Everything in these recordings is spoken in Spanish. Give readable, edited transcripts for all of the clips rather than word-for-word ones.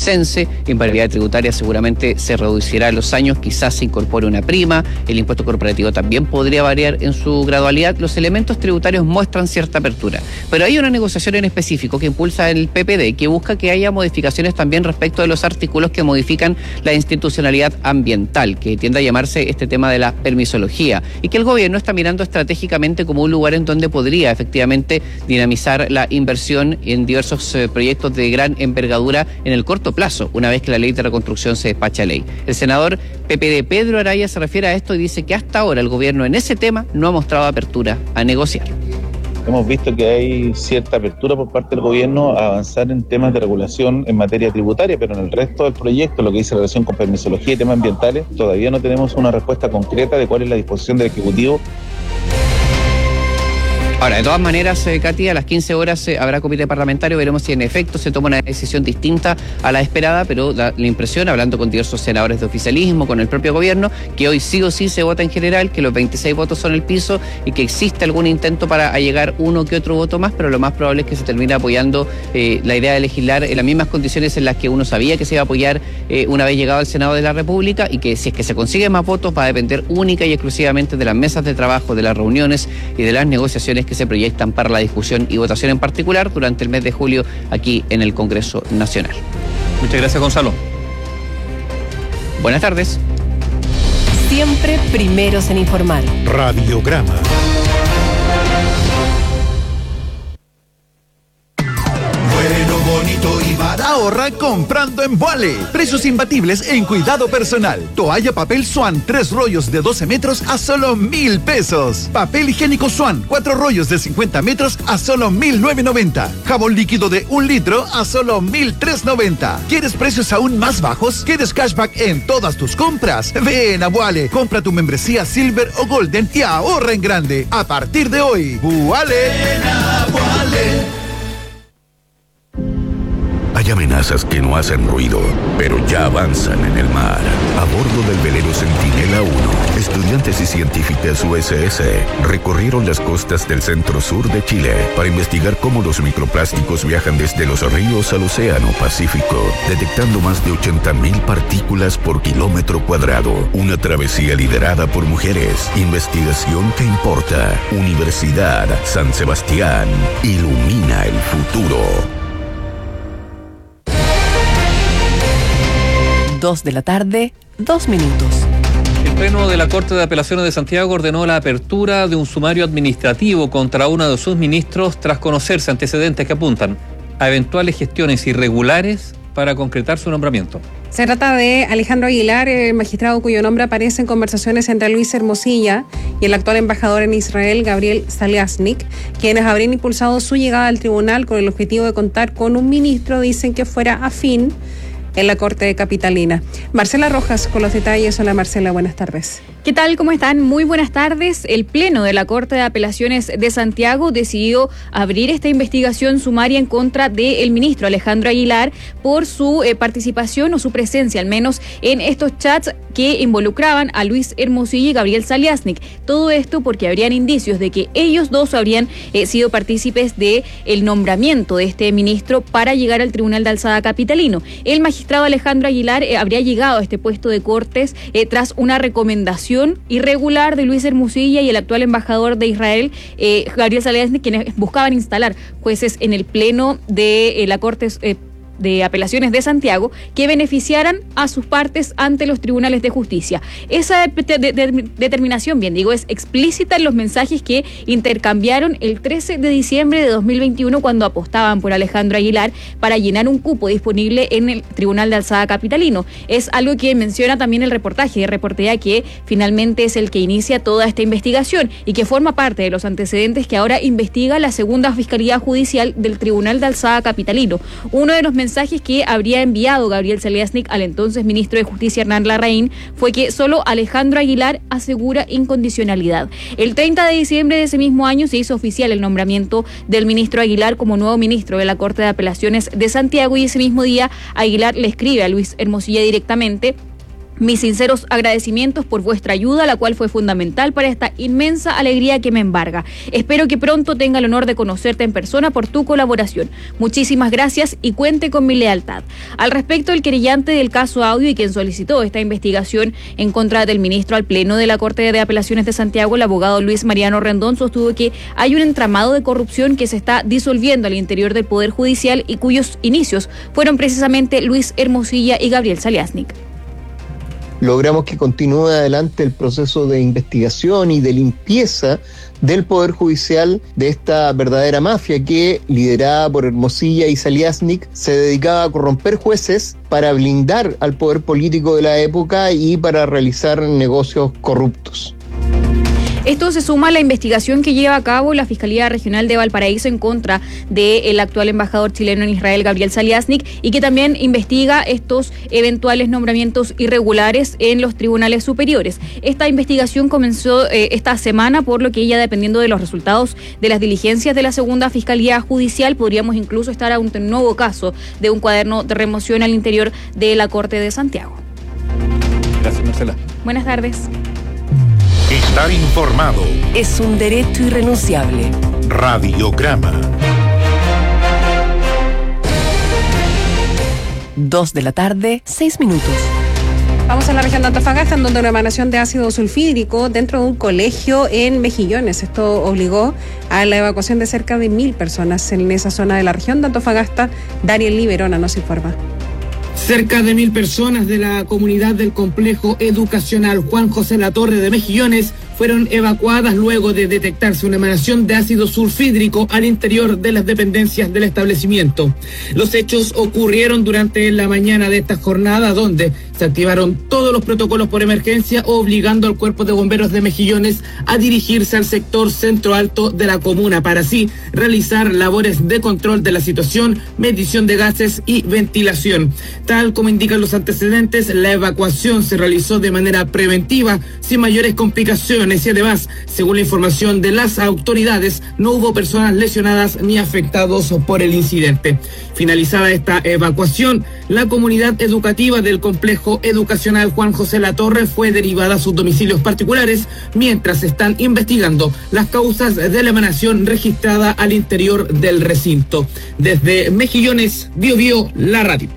cense. Invariabilidad tributaria seguramente se reducirá en los años, quizás se incorpore una prima. El impuesto corporativo también podría variar en su gradualidad. Los elementos tributarios muestran cierta apertura. Pero hay una negociación en específico que impulsa el PPD, que busca que haya modificaciones también respecto de los artículos que modifican la institucionalidad ambiental, que tiende a llamarse este tema de la permisología, y que el gobierno está mirando estratégicamente como un lugar en donde podría efectivamente dinamizar la inversión en diversos proyectos de gran envergadura en el corto plazo, una vez que la ley de reconstrucción se despacha a ley. El senador PPD Pedro Araya se refiere a esto y dice que hasta ahora el gobierno en ese tema no ha mostrado apertura a negociar. Hemos visto que hay cierta apertura por parte del gobierno a avanzar en temas de regulación en materia tributaria, pero en el resto del proyecto, lo que dice relación con permisología y temas ambientales, todavía no tenemos una respuesta concreta de cuál es la disposición del Ejecutivo. Ahora, de todas maneras, Katy, a las 15 horas habrá comité parlamentario, veremos si en efecto se toma una decisión distinta a la esperada, pero da la impresión, hablando con diversos senadores de oficialismo, con el propio gobierno, que hoy sí o sí se vota en general, que los 26 votos son el piso y que existe algún intento para allegar uno que otro voto más, pero lo más probable es que se termine apoyando la idea de legislar en las mismas condiciones en las que uno sabía que se iba a apoyar una vez llegado al Senado de la República, y que si es que se consiguen más votos va a depender única y exclusivamente de las mesas de trabajo, de las reuniones y de las negociaciones que se proyectan para la discusión y votación en particular durante el mes de julio aquí en el Congreso Nacional. Muchas gracias, Gonzalo. Buenas tardes. Siempre primeros en informar. Radiograma. Bonito y barato. Ahorra comprando en Vuale. Precios imbatibles en cuidado personal. Toalla papel Swan, 3 rollos de 12 metros a solo 1,000 pesos. Papel higiénico Swan, 4 rollos de 50 metros a solo 1,990. Jabón líquido de 1 litro a solo 1,390. ¿Quieres precios aún más bajos? ¿Quieres cashback en todas tus compras? Ven a Vuale. Compra tu membresía Silver o Golden y ahorra en grande. A partir de hoy, Vuale. Ven a Vuale. Hay amenazas que no hacen ruido, pero ya avanzan en el mar. A bordo del velero Centinela 1, estudiantes y científicas USS recorrieron las costas del centro-sur de Chile para investigar cómo los microplásticos viajan desde los ríos al océano Pacífico, detectando más de 80,000 partículas por kilómetro cuadrado. Una travesía liderada por mujeres. Investigación que importa. Universidad San Sebastián. Ilumina el futuro. 2 de la tarde, 2 minutos. El Pleno de la Corte de Apelaciones de Santiago ordenó la apertura de un sumario administrativo contra uno de sus ministros tras conocerse antecedentes que apuntan a eventuales gestiones irregulares para concretar su nombramiento. Se trata de Alejandro Aguilar, el magistrado cuyo nombre aparece en conversaciones entre Luis Hermosilla y el actual embajador en Israel, Gabriel Saliasnik, quienes habrían impulsado su llegada al tribunal con el objetivo de contar con un ministro, dicen, que fuera afín en la Corte Capitalina. Marcela Rojas con los detalles. Hola Marcela, buenas tardes. ¿Qué tal? ¿Cómo están? Muy buenas tardes. El Pleno de la Corte de Apelaciones de Santiago decidió abrir esta investigación sumaria en contra del ministro Alejandro Aguilar por su participación o su presencia, al menos, en estos chats que involucraban a Luis Hermosilla y Gabriel Saliasnik. Todo esto porque habrían indicios de que ellos dos habrían sido partícipes del nombramiento de este ministro para llegar al Tribunal de Alzada Capitalino. El magistrado Alejandro Aguilar habría llegado a este puesto de Cortes tras una recomendación irregular de Luis Hermosilla y el actual embajador de Israel, Gabriel Saliasnik, quienes buscaban instalar jueces en el Pleno de la Corte de Apelaciones de Santiago que beneficiaran a sus partes ante los tribunales de justicia. Esa determinación, bien digo, es explícita en los mensajes que intercambiaron el 13 de diciembre de 2021 cuando apostaban por Alejandro Aguilar para llenar un cupo disponible en el Tribunal de Alzada Capitalino. Es algo que menciona también el reportaje de Reportea, que finalmente es el que inicia toda esta investigación y que forma parte de los antecedentes que ahora investiga la segunda Fiscalía Judicial del Tribunal de Alzada Capitalino. Uno de los mensajes que habría enviado Gabriel Saliasnik al entonces ministro de Justicia Hernán Larraín fue que solo Alejandro Aguilar asegura incondicionalidad. El 30 de diciembre de ese mismo año se hizo oficial el nombramiento del ministro Aguilar como nuevo ministro de la Corte de Apelaciones de Santiago, y ese mismo día Aguilar le escribe a Luis Hermosilla directamente Mis sinceros agradecimientos por vuestra ayuda, la cual fue fundamental para esta inmensa alegría que me embarga. Espero que pronto tenga el honor de conocerte en persona por tu colaboración. Muchísimas gracias y cuente con mi lealtad. Al respecto, el querellante del caso Audio y quien solicitó esta investigación en contra del ministro al Pleno de la Corte de Apelaciones de Santiago, el abogado Luis Mariano Rendón, sostuvo que hay un entramado de corrupción que se está disolviendo al interior del Poder Judicial y cuyos inicios fueron precisamente Luis Hermosilla y Gabriel Saliasnik. Logramos que continúe adelante el proceso de investigación y de limpieza del Poder Judicial de esta verdadera mafia que, liderada por Hermosilla y Saliasnik, se dedicaba a corromper jueces para blindar al poder político de la época y para realizar negocios corruptos. Esto se suma a la investigación que lleva a cabo la Fiscalía Regional de Valparaíso en contra del actual embajador chileno en Israel, Gabriel Saliasnik, y que también investiga estos eventuales nombramientos irregulares en los tribunales superiores. Esta investigación comenzó esta semana, por lo que ya, dependiendo de los resultados de las diligencias de la segunda Fiscalía Judicial, podríamos incluso estar ante un nuevo caso de un cuaderno de remoción al interior de la Corte de Santiago. Gracias, Marcela. Buenas tardes. Estar informado Es un derecho irrenunciable. Radiograma. 2 de la tarde, 6 minutos. Vamos a la región de Antofagasta, en donde una emanación de ácido sulfídrico dentro de un colegio en Mejillones. Esto obligó a la evacuación de cerca de 1.000 personas en esa zona de la región de Antofagasta. Daniel Liberona nos informa. Cerca de 1.000 personas de la comunidad del complejo educacional Juan José Latorre de Mejillones fueron evacuadas luego de detectarse una emanación de ácido sulfídrico al interior de las dependencias del establecimiento. Los hechos ocurrieron durante la mañana de esta jornada, donde se activaron todos los protocolos por emergencia, obligando al Cuerpo de Bomberos de Mejillones a dirigirse al sector centro alto de la comuna para así realizar labores de control de la situación, medición de gases y ventilación. Tal como indican los antecedentes, la evacuación se realizó de manera preventiva, sin mayores complicaciones, y además, según la información de las autoridades, no hubo personas lesionadas ni afectados por el incidente. Finalizada esta evacuación, la comunidad educativa del complejo educacional Juan José Latorre fue derivada a sus domicilios particulares, mientras están investigando las causas de la emanación registrada al interior del recinto. Desde Mejillones, Biobío, la radio.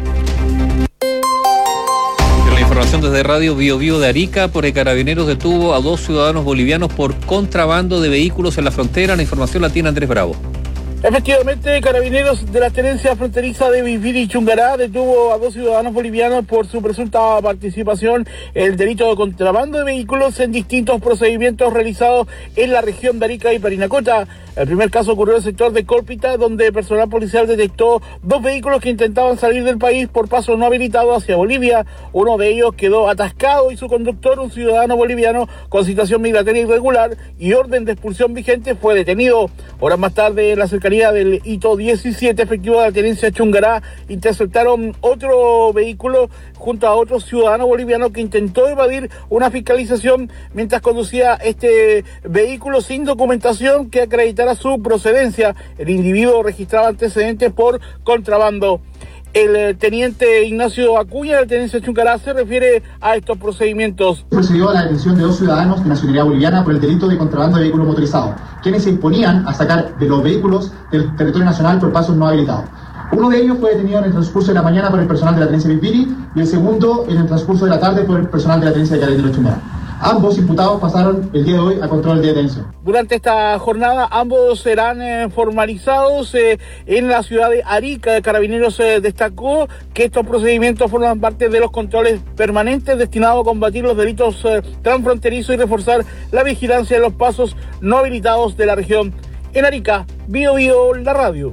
Información desde Radio Biobío de Arica, porque Carabineros detuvo a 2 ciudadanos bolivianos por contrabando de vehículos en la frontera. La información la tiene Andrés Bravo. Efectivamente, Carabineros de la tenencia fronteriza de Viviri y Chungará detuvo a 2 ciudadanos bolivianos por su presunta participación en el delito de contrabando de vehículos en distintos procedimientos realizados en la región de Arica y Parinacota. El primer caso ocurrió en el sector de Cólpita, donde personal policial detectó 2 vehículos que intentaban salir del país por paso no habilitado hacia Bolivia. Uno de ellos quedó atascado y su conductor, un ciudadano boliviano con situación migratoria irregular y orden de expulsión vigente, fue detenido. Horas más tarde, en la cercanía del hito 17 efectivo de la tenencia Chungará interceptaron otro vehículo junto a otro ciudadano boliviano que intentó evadir una fiscalización mientras conducía este vehículo sin documentación que acreditara su procedencia. El individuo registraba antecedentes por contrabando. El teniente Ignacio Acuña de la tenencia Chungará se refiere a estos procedimientos. Procedió a la detención de 2 ciudadanos de nacionalidad boliviana por el delito de contrabando de vehículos motorizados, quienes se disponían a sacar de los vehículos del territorio nacional por pasos no habilitados. Uno de ellos fue detenido en el transcurso de la mañana por el personal de la tenencia Viviri y el segundo en el transcurso de la tarde por el personal de la tenencia de Carabineros Chungará. Ambos imputados pasaron el día de hoy a control de detención. Durante esta jornada, ambos serán formalizados en la ciudad de Arica. Carabineros destacó que estos procedimientos forman parte de los controles permanentes destinados a combatir los delitos transfronterizos y reforzar la vigilancia de los pasos no habilitados de la región. En Arica, Biobío, la radio.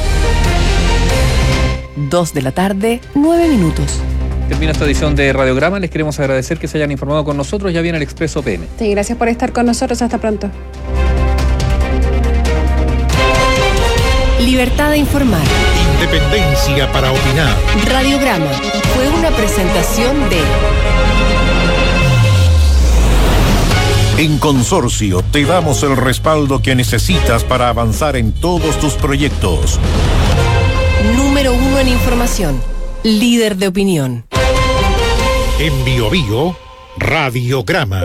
2 de la tarde, 9 minutos. Termina esta edición de Radiograma. Les queremos agradecer que se hayan informado con nosotros. Ya viene el Expreso PM. Sí, gracias por estar con nosotros. Hasta pronto. Libertad de informar. Independencia para opinar. Radiograma fue una presentación de... En Consorcio te damos el respaldo que necesitas para avanzar en todos tus proyectos. Número 1 en información. Líder de opinión. En Bio Bio, Radiograma.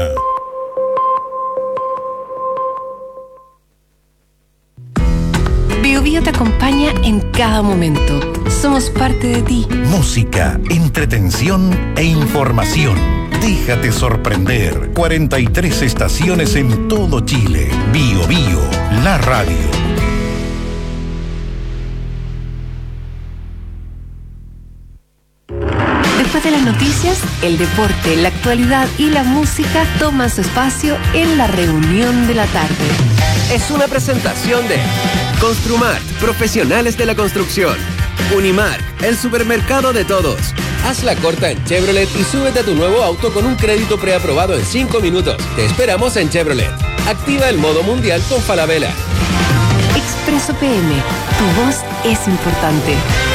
Bio Bio te acompaña en cada momento. Somos parte de ti. Música, entretención e información. Déjate sorprender. 43 estaciones en todo Chile. Bio Bio, la radio. Después de las noticias, el deporte, la actualidad y la música toman su espacio en la reunión de la tarde. Es una presentación de Construmart, profesionales de la construcción. Unimark, el supermercado de todos. Haz la corta en Chevrolet y súbete a tu nuevo auto con un crédito preaprobado en 5 minutos. Te esperamos en Chevrolet. Activa el modo mundial con Falabella. Expreso PM, tu voz es importante.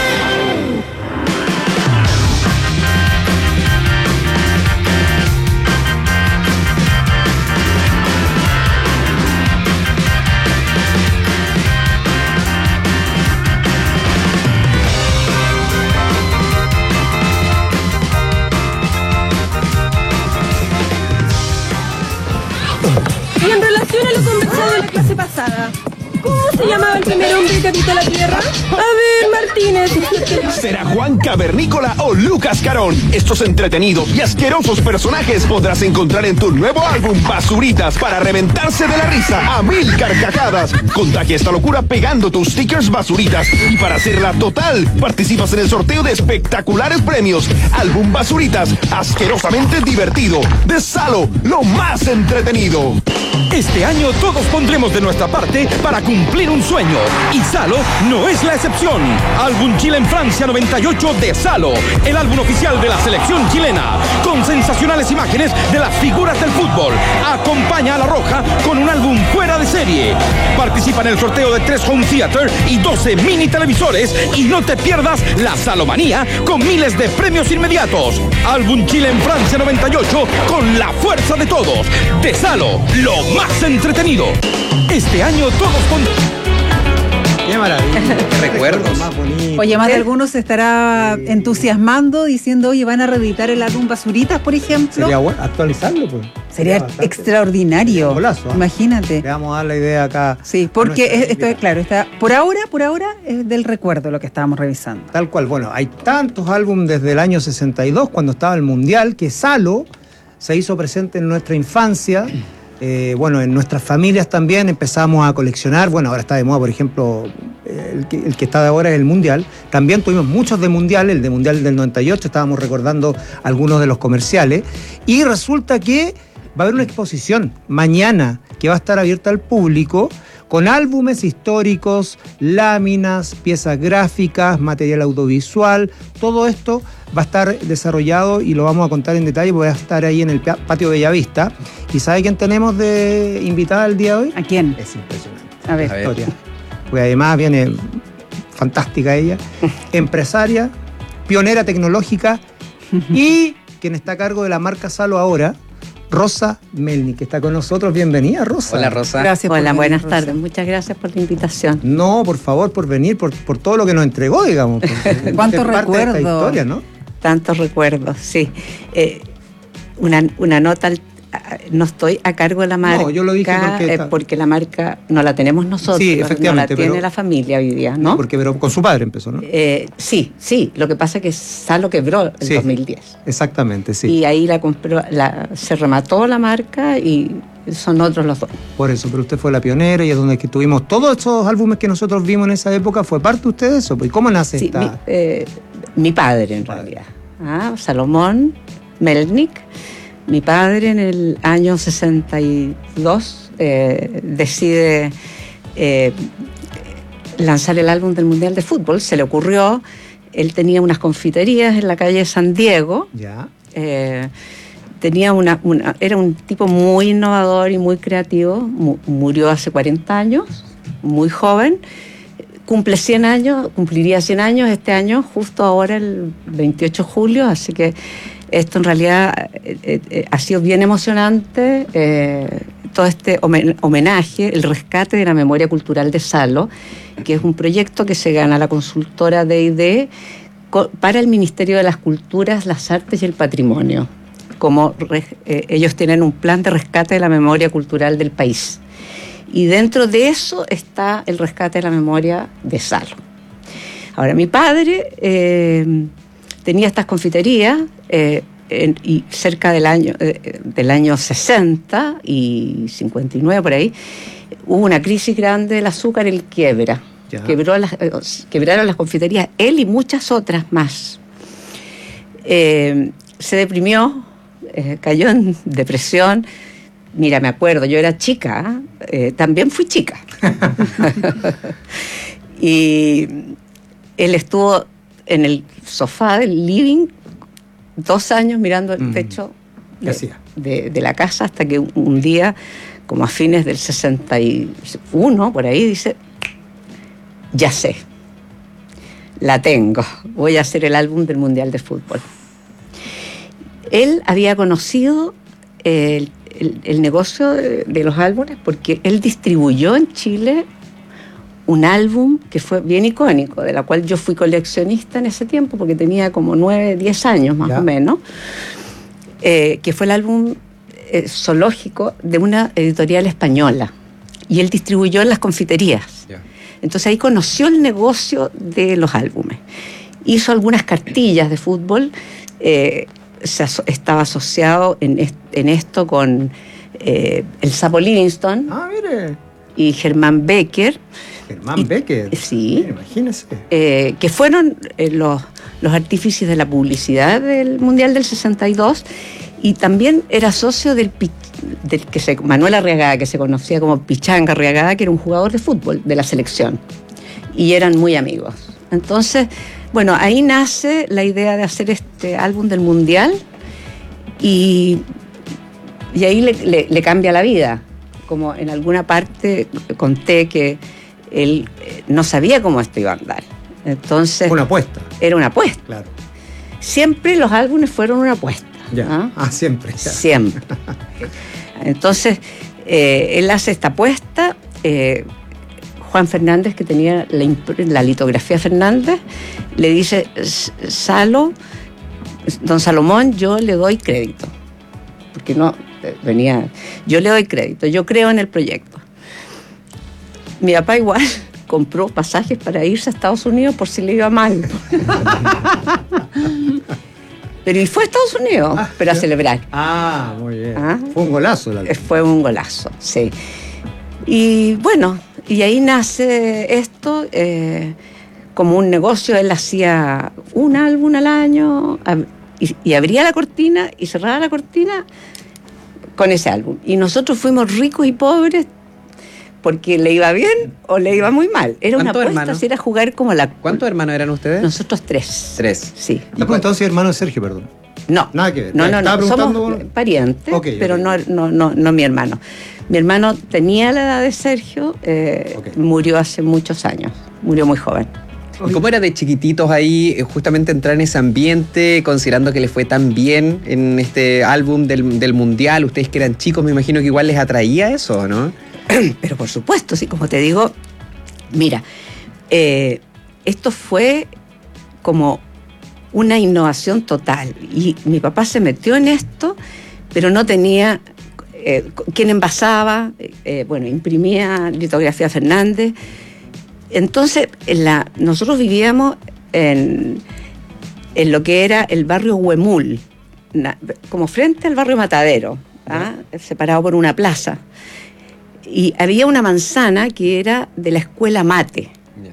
Y en relación a lo conversado en la clase pasada, ¿cómo se llamaba el primer hombre que habitó la Tierra? A ver, Martínez. ¿Será Juan Cavernícola o Lucas Carón? Estos entretenidos y asquerosos personajes podrás encontrar en tu nuevo álbum Basuritas para reventarse de la risa a 1000 carcajadas. Contagia esta locura pegando tus stickers Basuritas y para hacerla total, participas en el sorteo de espectaculares premios. Álbum Basuritas, asquerosamente divertido. De Salo, lo más entretenido. Este año todos pondremos de nuestra parte para cumplir un sueño. Y Salo no es la excepción. Álbum Chile en Francia 98 de Salo, el álbum oficial de la selección chilena, con sensacionales imágenes de las figuras del fútbol. Acompaña a La Roja con un álbum fuera de serie. Participa en el sorteo de 3 home theater y 12 mini televisores y no te pierdas la Salomanía con miles de premios inmediatos. Álbum Chile en Francia 98 con la fuerza de todos. De Salo, lo más entretenido. Este año todos Qué maravilla. Qué recuerdos. Oye, más de algunos se estará entusiasmando diciendo, oye, van a reeditar el álbum Basuritas, por ejemplo. Sería bueno actualizarlo, pues. Sería extraordinario. Golazo, ¿eh? Imagínate. Le vamos a dar la idea acá. Sí, porque esto es claro, está por ahora es del recuerdo lo que estábamos revisando. Tal cual. Bueno, hay tantos álbumes desde el año 62, cuando estaba el Mundial, que Salo se hizo presente en nuestra infancia. Bueno, en nuestras familias también empezamos a coleccionar. Bueno, ahora está de moda, por ejemplo, el que está de ahora es el Mundial. También tuvimos muchos de Mundial, el de Mundial del 98, estábamos recordando algunos de los comerciales. Y resulta que va a haber una exposición mañana que va a estar abierta al público con álbumes históricos, láminas, piezas gráficas, material audiovisual. Todo esto va a estar desarrollado y lo vamos a contar en detalle, porque va a estar ahí en el patio Bellavista. ¿Y sabe quién tenemos de invitada el día de hoy? ¿A quién? Es impresionante. A ver. Victoria. Pues además viene fantástica ella, empresaria, pionera tecnológica y quien está a cargo de la marca Salo ahora, Rosa Melnik, que está con nosotros. Bienvenida, Rosa. Hola, Rosa. Gracias. Hola, por buenas venir, tardes. Rosa. Muchas gracias por la invitación. No, por favor, por venir, por todo lo que nos entregó, digamos. ¿Cuántos parte de esta recuerdos? historia, ¿no? Tantos recuerdos, sí. Una nota, no estoy a cargo de la marca. No, yo lo dije porque la marca no la tenemos nosotros. Sí, efectivamente, no la tiene la familia hoy día, ¿no? Pero con su padre empezó, ¿no? Sí. Lo que pasa es que Salo quebró en 2010. Exactamente, sí. Y ahí se remató la marca y son otros los dos. Por eso, pero usted fue la pionera y es donde que tuvimos todos esos álbumes que nosotros vimos en esa época. ¿Fue parte de usted de eso? ¿Y cómo nace esta...? Mi padre, en realidad. Salomón Melnik. Mi padre en el año 62 decide lanzar el álbum del Mundial de Fútbol. Se le ocurrió, él tenía unas confiterías en la calle San Diego. Ya. Era un tipo muy innovador y muy creativo. Murió hace 40 años, muy joven. Cumpliría 100 años este año, justo ahora el 28 de julio, así que esto en realidad ha sido bien emocionante, todo este homenaje, el rescate de la memoria cultural de Salo, que es un proyecto que se gana la consultora D&D para el Ministerio de las Culturas, las Artes y el Patrimonio. Ellos tienen un plan de rescate de la memoria cultural del país. Y dentro de eso está el rescate de la memoria de Salo. Ahora, mi padre tenía estas confiterías y cerca del año 60 y 59 por ahí, hubo una crisis grande del azúcar, el quiebra. Quebraron las confiterías, él y muchas otras más. Se deprimió, cayó en depresión. Mira, me acuerdo, yo era chica, también fui chica. Y él estuvo en el sofá del living 2 años mirando el techo de la casa, hasta que un día, como a fines del 61, por ahí, dice: ya sé, la tengo, voy a hacer el álbum del Mundial de Fútbol. Él había conocido el negocio de los álbumes porque él distribuyó en Chile un álbum que fue bien icónico, de la cual yo fui coleccionista en ese tiempo, porque tenía como 9, 10 años más o menos, que fue el álbum zoológico de una editorial española, y él distribuyó en las confiterías. Entonces ahí conoció el negocio de los álbumes. Hizo algunas cartillas de fútbol, estaba asociado en esto con el Sapo Livingston y Germán Becker. Becker. Sí. Imagínese. Que fueron los artífices de la publicidad del Mundial del 62, y también era socio Manuel Arriagada, que se conocía como Pichanga Arriagada, que era un jugador de fútbol de la selección, y eran muy amigos. Entonces, bueno, ahí nace la idea de hacer este álbum del Mundial, y ahí le cambia la vida. Como en alguna parte conté que él no sabía cómo esto iba a andar. Entonces, una apuesta. Era una apuesta. Claro. Siempre los álbumes fueron una apuesta. Siempre. Siempre. Entonces, él hace esta apuesta. Juan Fernández, que tenía la litografía Fernández, le dice: don Salomón, yo le doy crédito. Porque no venía, yo le doy crédito, yo creo en el proyecto. Mi papá igual compró pasajes para irse a Estados Unidos por si le iba mal. Pero y fue a Estados Unidos, pero a celebrar. Muy bien. Fue un golazo. Fue un golazo, sí. Y bueno, y ahí nace esto como un negocio. Él hacía un álbum al año y abría la cortina y cerraba la cortina con ese álbum. Y nosotros fuimos ricos y pobres porque le iba bien o le iba muy mal. Era una apuesta, si era jugar como la... ¿Cuántos hermanos eran ustedes? Nosotros 3. 3. Sí. ¿Y cuántos hermanos de Sergio, perdón? No. Nada que ver. No. Somos parientes, pero no mi hermano. Mi hermano tenía la edad de Sergio, murió hace muchos años, murió muy joven. ¿Y cómo era de chiquititos ahí justamente entrar en ese ambiente, considerando que les fue tan bien en este álbum del Mundial? Ustedes que eran chicos, me imagino que igual les atraía eso, ¿no? Pero por supuesto, sí, como te digo, mira, esto fue como una innovación total. Y mi papá se metió en esto, pero no tenía quien envasaba, imprimía litografía Fernández. Entonces, nosotros vivíamos en lo que era el barrio Huemul, como frente al barrio Matadero, separado por una plaza. Y había una manzana que era de la escuela mate,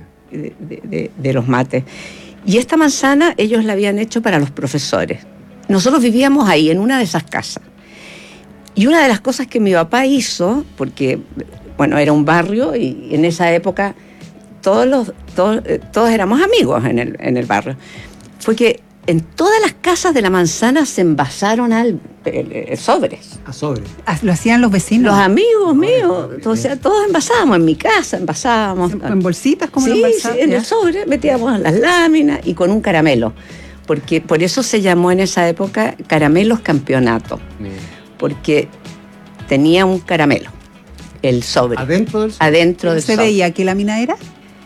de los mates. Y esta manzana ellos la habían hecho para los profesores. Nosotros vivíamos ahí, en una de esas casas. Y una de las cosas que mi papá hizo, porque, era un barrio y en esa época todos éramos amigos en el barrio, fue que en todas las casas de la manzana se envasaron sobres. ¿A sobres? ¿Lo hacían los vecinos? Los amigos míos, o sea, todos envasábamos, en mi casa envasábamos. ¿En bolsitas? ¿Cómo lo Sí, envasaban? en el sobre metíamos las láminas y con un caramelo, porque por eso se llamó en esa época Caramelos Campeonato, porque tenía un caramelo, el sobre. ¿Adentro del sobre? Adentro del sobre. ¿Se veía qué lámina era?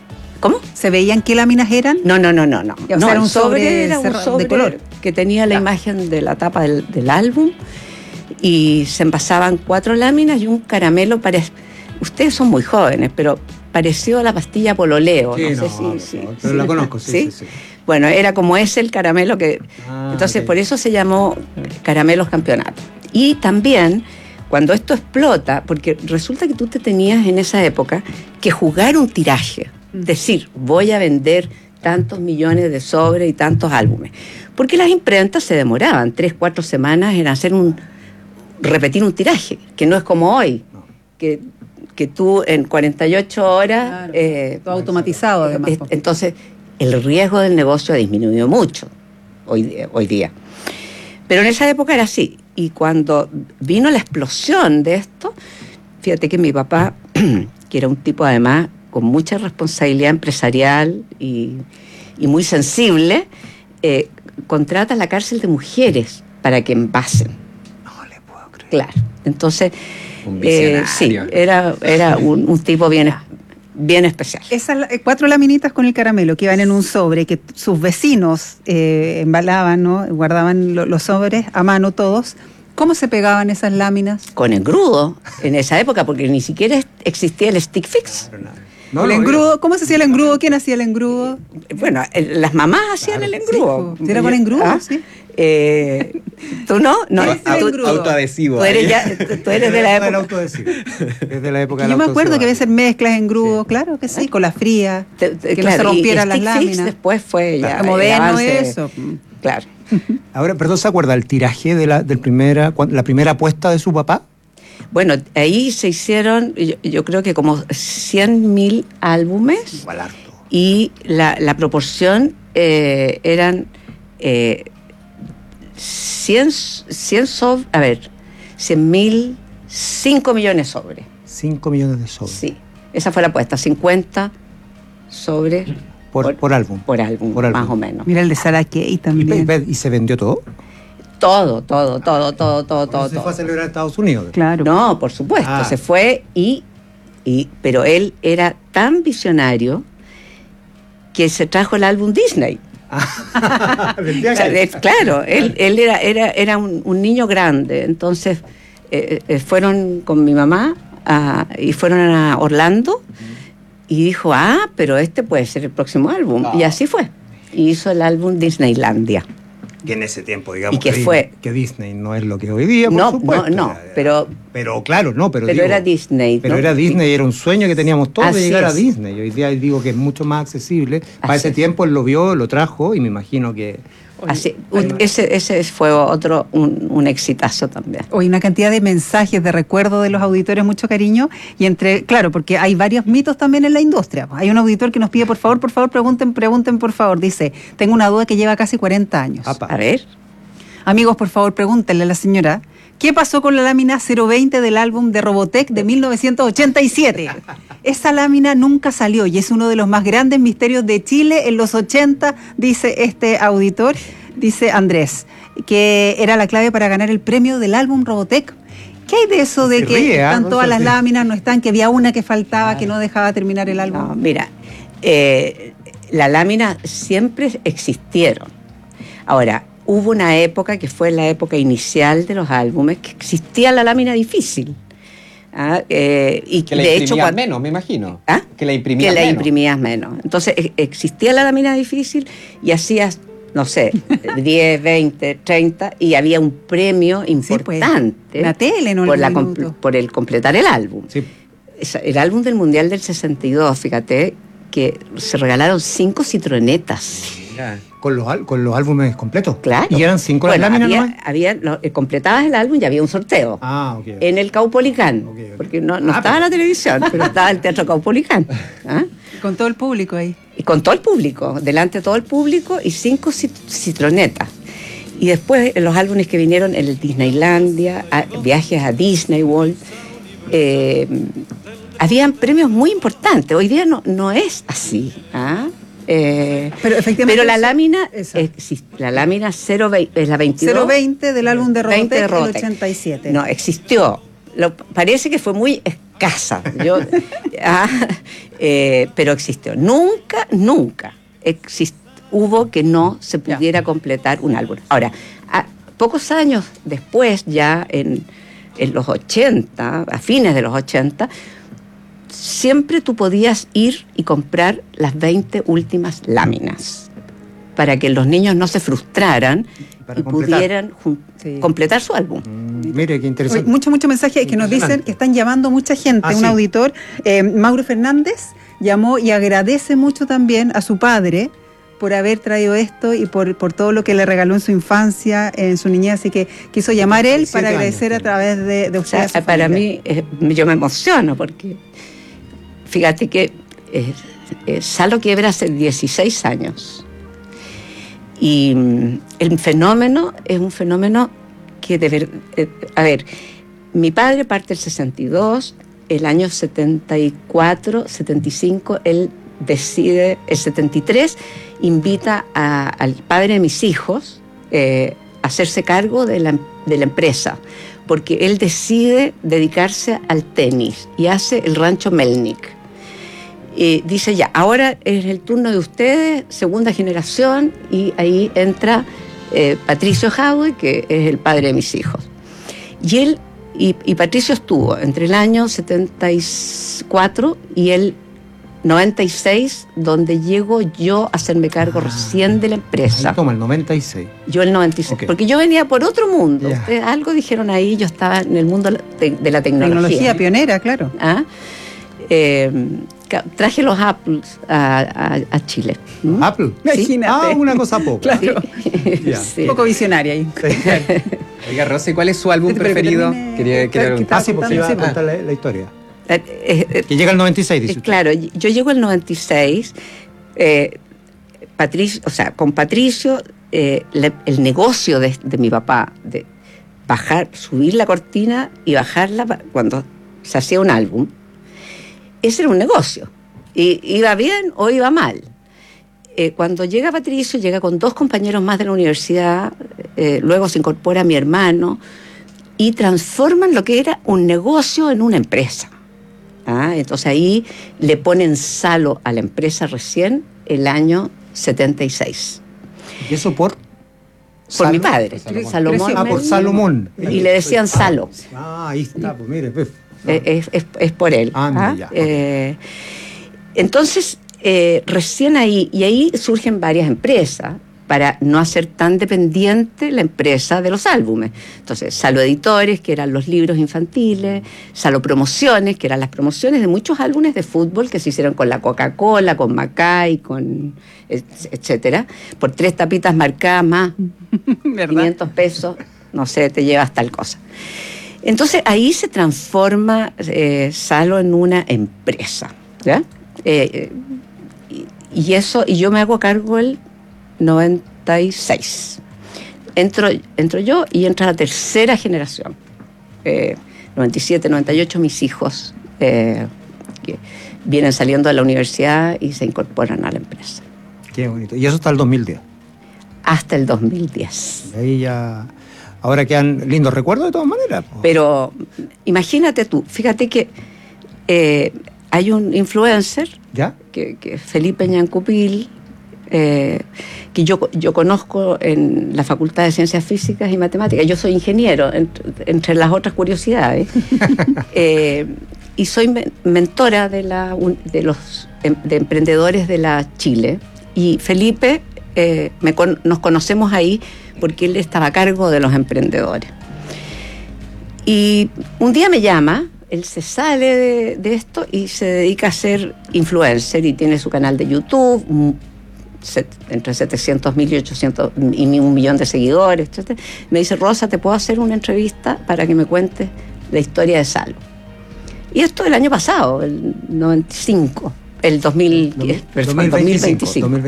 ¿Cómo? ¿Se veían qué láminas eran? No. O sea, No, era un el sobre era sobre un sobre de color. que tenía la imagen de la tapa del álbum y se envasaban 4 láminas y un caramelo ustedes son muy jóvenes, pero pareció a la pastilla Pololeo. Sí, no sé si pero la conozco, sí. Bueno, era como ese el caramelo que... entonces, ok. por eso se llamó Caramelos Campeonato. Y también, cuando esto explota, porque resulta que tú te tenías en esa época que jugar un tiraje. Decir, voy a vender tantos millones de sobres y tantos álbumes. Porque las imprentas se demoraban 3-4 semanas en repetir un tiraje, que no es como hoy, que tú en 48 horas... todo automatizado, además. Entonces, el riesgo del negocio ha disminuido mucho hoy día. Pero en esa época era así. Y cuando vino la explosión de esto, fíjate que mi papá, que era un tipo además con mucha responsabilidad empresarial y muy sensible, contrata a la cárcel de mujeres para que envasen. No le puedo creer. Claro. Entonces, Un visionario. sí, era un tipo bien especial. Esas 4 laminitas con el caramelo que iban en un sobre que sus vecinos embalaban, ¿no? Guardaban los sobres a mano todos. ¿Cómo se pegaban esas láminas? Con engrudo en esa época, porque ni siquiera existía el stick fix. ¿El engrudo? ¿Cómo se hacía el engrudo? ¿Quién hacía el engrudo? Bueno, las mamás hacían el engrudo. ¿Era con engrudo? Sí. ¿Tú no? Autoadhesivo. Tú eres de la época. autoadhesivo. Es de la época del Yo me acuerdo autoadhesivo. que a veces mezclas engrudo, claro que sí, con la fría, que no se rompieran las láminas. Después fue ya moderno eso. Claro. Ahora, perdón, ¿se acuerda el tiraje de la primera apuesta de su papá? Bueno, ahí se hicieron, yo creo que como 100.000 álbumes. Igual harto. Y la proporción eran 100.000, 5 millones sobre. 5 millones de sobres. Sí, esa fue la apuesta, 50 sobre por álbum. Por álbum, más o menos. Mira el de Sarah Kay también. ¿Y se vendió todo? Todo. Se fue a celebrar a Estados Unidos. Claro. No, por supuesto, se fue pero él era tan visionario que se trajo el álbum Disney. Claro, él era un niño grande, entonces fueron con mi mamá y fueron a Orlando y dijo, pero este puede ser el próximo álbum. Y así fue. Y hizo el álbum Disneylandia. Que en ese tiempo, digamos, y que Disney no es lo que hoy día, por supuesto. Pero claro, pero digo, era Disney. Pero era Disney, era un sueño que teníamos todos de llegar a Disney. Hoy día digo que es mucho más accesible. Para ese tiempo él lo vio, lo trajo y me imento que... Ese fue un exitazo también. Hoy una cantidad de mensajes de recuerdo de los auditores, mucho cariño, y claro, porque hay varios mitos también en la industria. Hay un auditor que nos pide, por favor, pregunten, por favor. Dice, tengo una duda que lleva casi 40 años. A ver. Amigos, por favor, pregúntenle a la señora, ¿qué pasó con la lámina 020 del álbum de Robotech de 1987? Esa lámina nunca salió y es uno de los más grandes misterios de Chile en los 80, dice este auditor, dice Andrés, que era la clave para ganar el premio del álbum Robotech. ¿Qué hay de eso de que están todas las láminas, no están, que había una que faltaba, que no dejaba terminar el álbum? No, mira, las láminas siempre existieron. Ahora, hubo una época que fue la época inicial de los álbumes que existía la lámina difícil. Y que la de imprimías hecho, menos, me imagino. Que la imprimías menos. Entonces, existía la lámina difícil y hacías, no sé, 10, 20, 30, y había un premio importante. Pues, la tele, ¿no? Por el completar el álbum. Sí. El álbum del Mundial del 62, fíjate, que se regalaron 5 citronetas. ¿Con los álbumes completos? Claro. ¿Y eran 5 las láminas? Completabas el álbum y había un sorteo. En el Caupolicán. Porque no estaba la televisión, pero estaba el Teatro Caupolicán. Con todo el público ahí. Y con todo el público, delante de todo el público, y 5 citronetas. Y después los álbumes que vinieron en el Disneylandia, viajes a Disney World, habían premios muy importantes. Hoy día no es así. Pero efectivamente. Pero la lámina, la lámina 020, es la 22. 020 del álbum de Robotech del 87. No, existió parece que fue muy escasa. Pero existió. Nunca hubo que no se pudiera completar un álbum. Ahora, pocos años después, ya en los 80, a fines de los 80, siempre tú podías ir y comprar las 20 últimas láminas para que los niños no se frustraran y pudieran completar su álbum. Mire, qué interesante. Mucho mensaje que nos dicen que están llamando mucha gente. Un auditor, Mauro Fernández, llamó y agradece mucho también a su padre por haber traído esto y por todo lo que le regaló en su infancia, en su niñez, así que quiso llamar él para agradecer a través de ustedes. Para mí, yo me emociono porque fíjate que Salo quiebra hace 16 años y el fenómeno es un fenómeno que mi padre parte el 62, el año 74, 75, él decide, el 73, invita al padre de mis hijos a hacerse cargo de la empresa, porque él decide dedicarse al tenis y hace el rancho Melnik. Dice ya, ahora es el turno de ustedes, segunda generación, y ahí entra Patricio Jadwe, que es el padre de mis hijos. Y Patricio estuvo entre el año 74 y el 96, donde llego yo a hacerme cargo recién de la empresa. Toma, el 96. Yo el 96, okay. Porque yo venía por otro mundo. Ustedes algo dijeron ahí, yo estaba en el mundo de la tecnología. Pionera, claro. Traje los Apples a Chile. ¿Apple? Imagínate. Una cosa poco. Claro. Sí. Un poco visionaria ahí. Oiga, Rosa, ¿y cuál es su álbum preferido? Quería porque iba a contar la historia. Que llega el 96, dice usted. Claro, yo llego el 96, con Patricio, el negocio de mi papá, de subir la cortina y bajarla cuando se hacía un álbum, ese era un negocio. Y iba bien o iba mal. Cuando llega Patricio, llega con 2 compañeros más de la universidad, luego se incorpora mi hermano y transforman lo que era un negocio en una empresa. Entonces ahí le ponen Salo a la empresa recién el año 76. ¿Y eso por? Por mi padre, Salomón. Por Salomón. Y le decían Salo. Ahí está, pues mire. Es por él. Entonces, recién ahí, y ahí surgen varias empresas para no hacer tan dependiente la empresa de los álbumes. Entonces, Salo Editores, que eran los libros infantiles, Salo Promociones, que eran las promociones de muchos álbumes de fútbol que se hicieron con la Coca-Cola, con Macay, etcétera, por 3 tapitas marcadas más, 500 pesos, no sé, te llevas tal cosa. Entonces, ahí se transforma Salo en una empresa, ¿ya? Y yo me hago cargo el 96. Entro yo y entra la tercera generación. 97, 98, mis hijos que vienen saliendo de la universidad y se incorporan a la empresa. Qué bonito. ¿Y eso hasta el 2010? Hasta el 2010. Ahí ya... Ahora quedan lindos recuerdos de todas maneras. Pero imagínate tú, fíjate que hay un influencer, ¿ya? Que es Felipe Ñancupil, que yo conozco en la Facultad de Ciencias Físicas y Matemáticas. Yo soy ingeniero, entre las otras curiosidades. Y soy mentora de emprendedores de la Chile. Y Felipe, nos conocemos ahí porque él estaba a cargo de los emprendedores. Y un día me llama, él se sale de esto y se dedica a ser influencer y tiene su canal de YouTube, entre 700.000 y 800 y 1 millón de seguidores, etc. Me dice, Rosa, ¿te puedo hacer una entrevista para que me cuentes la historia de Salo? Y esto el año pasado, el 95, el 2025.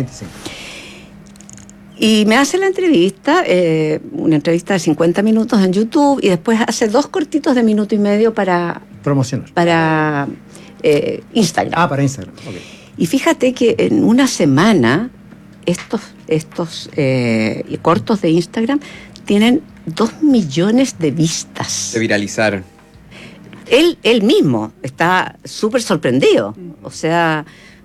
Y me hace la entrevista, una entrevista de 50 minutos en YouTube, y después hace 2 cortitos de 1.5 minutos para... Promocionar. Para Instagram. Para Instagram, ok. Y fíjate que en una semana estos cortos de Instagram tienen 2 millones de vistas. Se viralizaron. él mismo está súper sorprendido. O sea,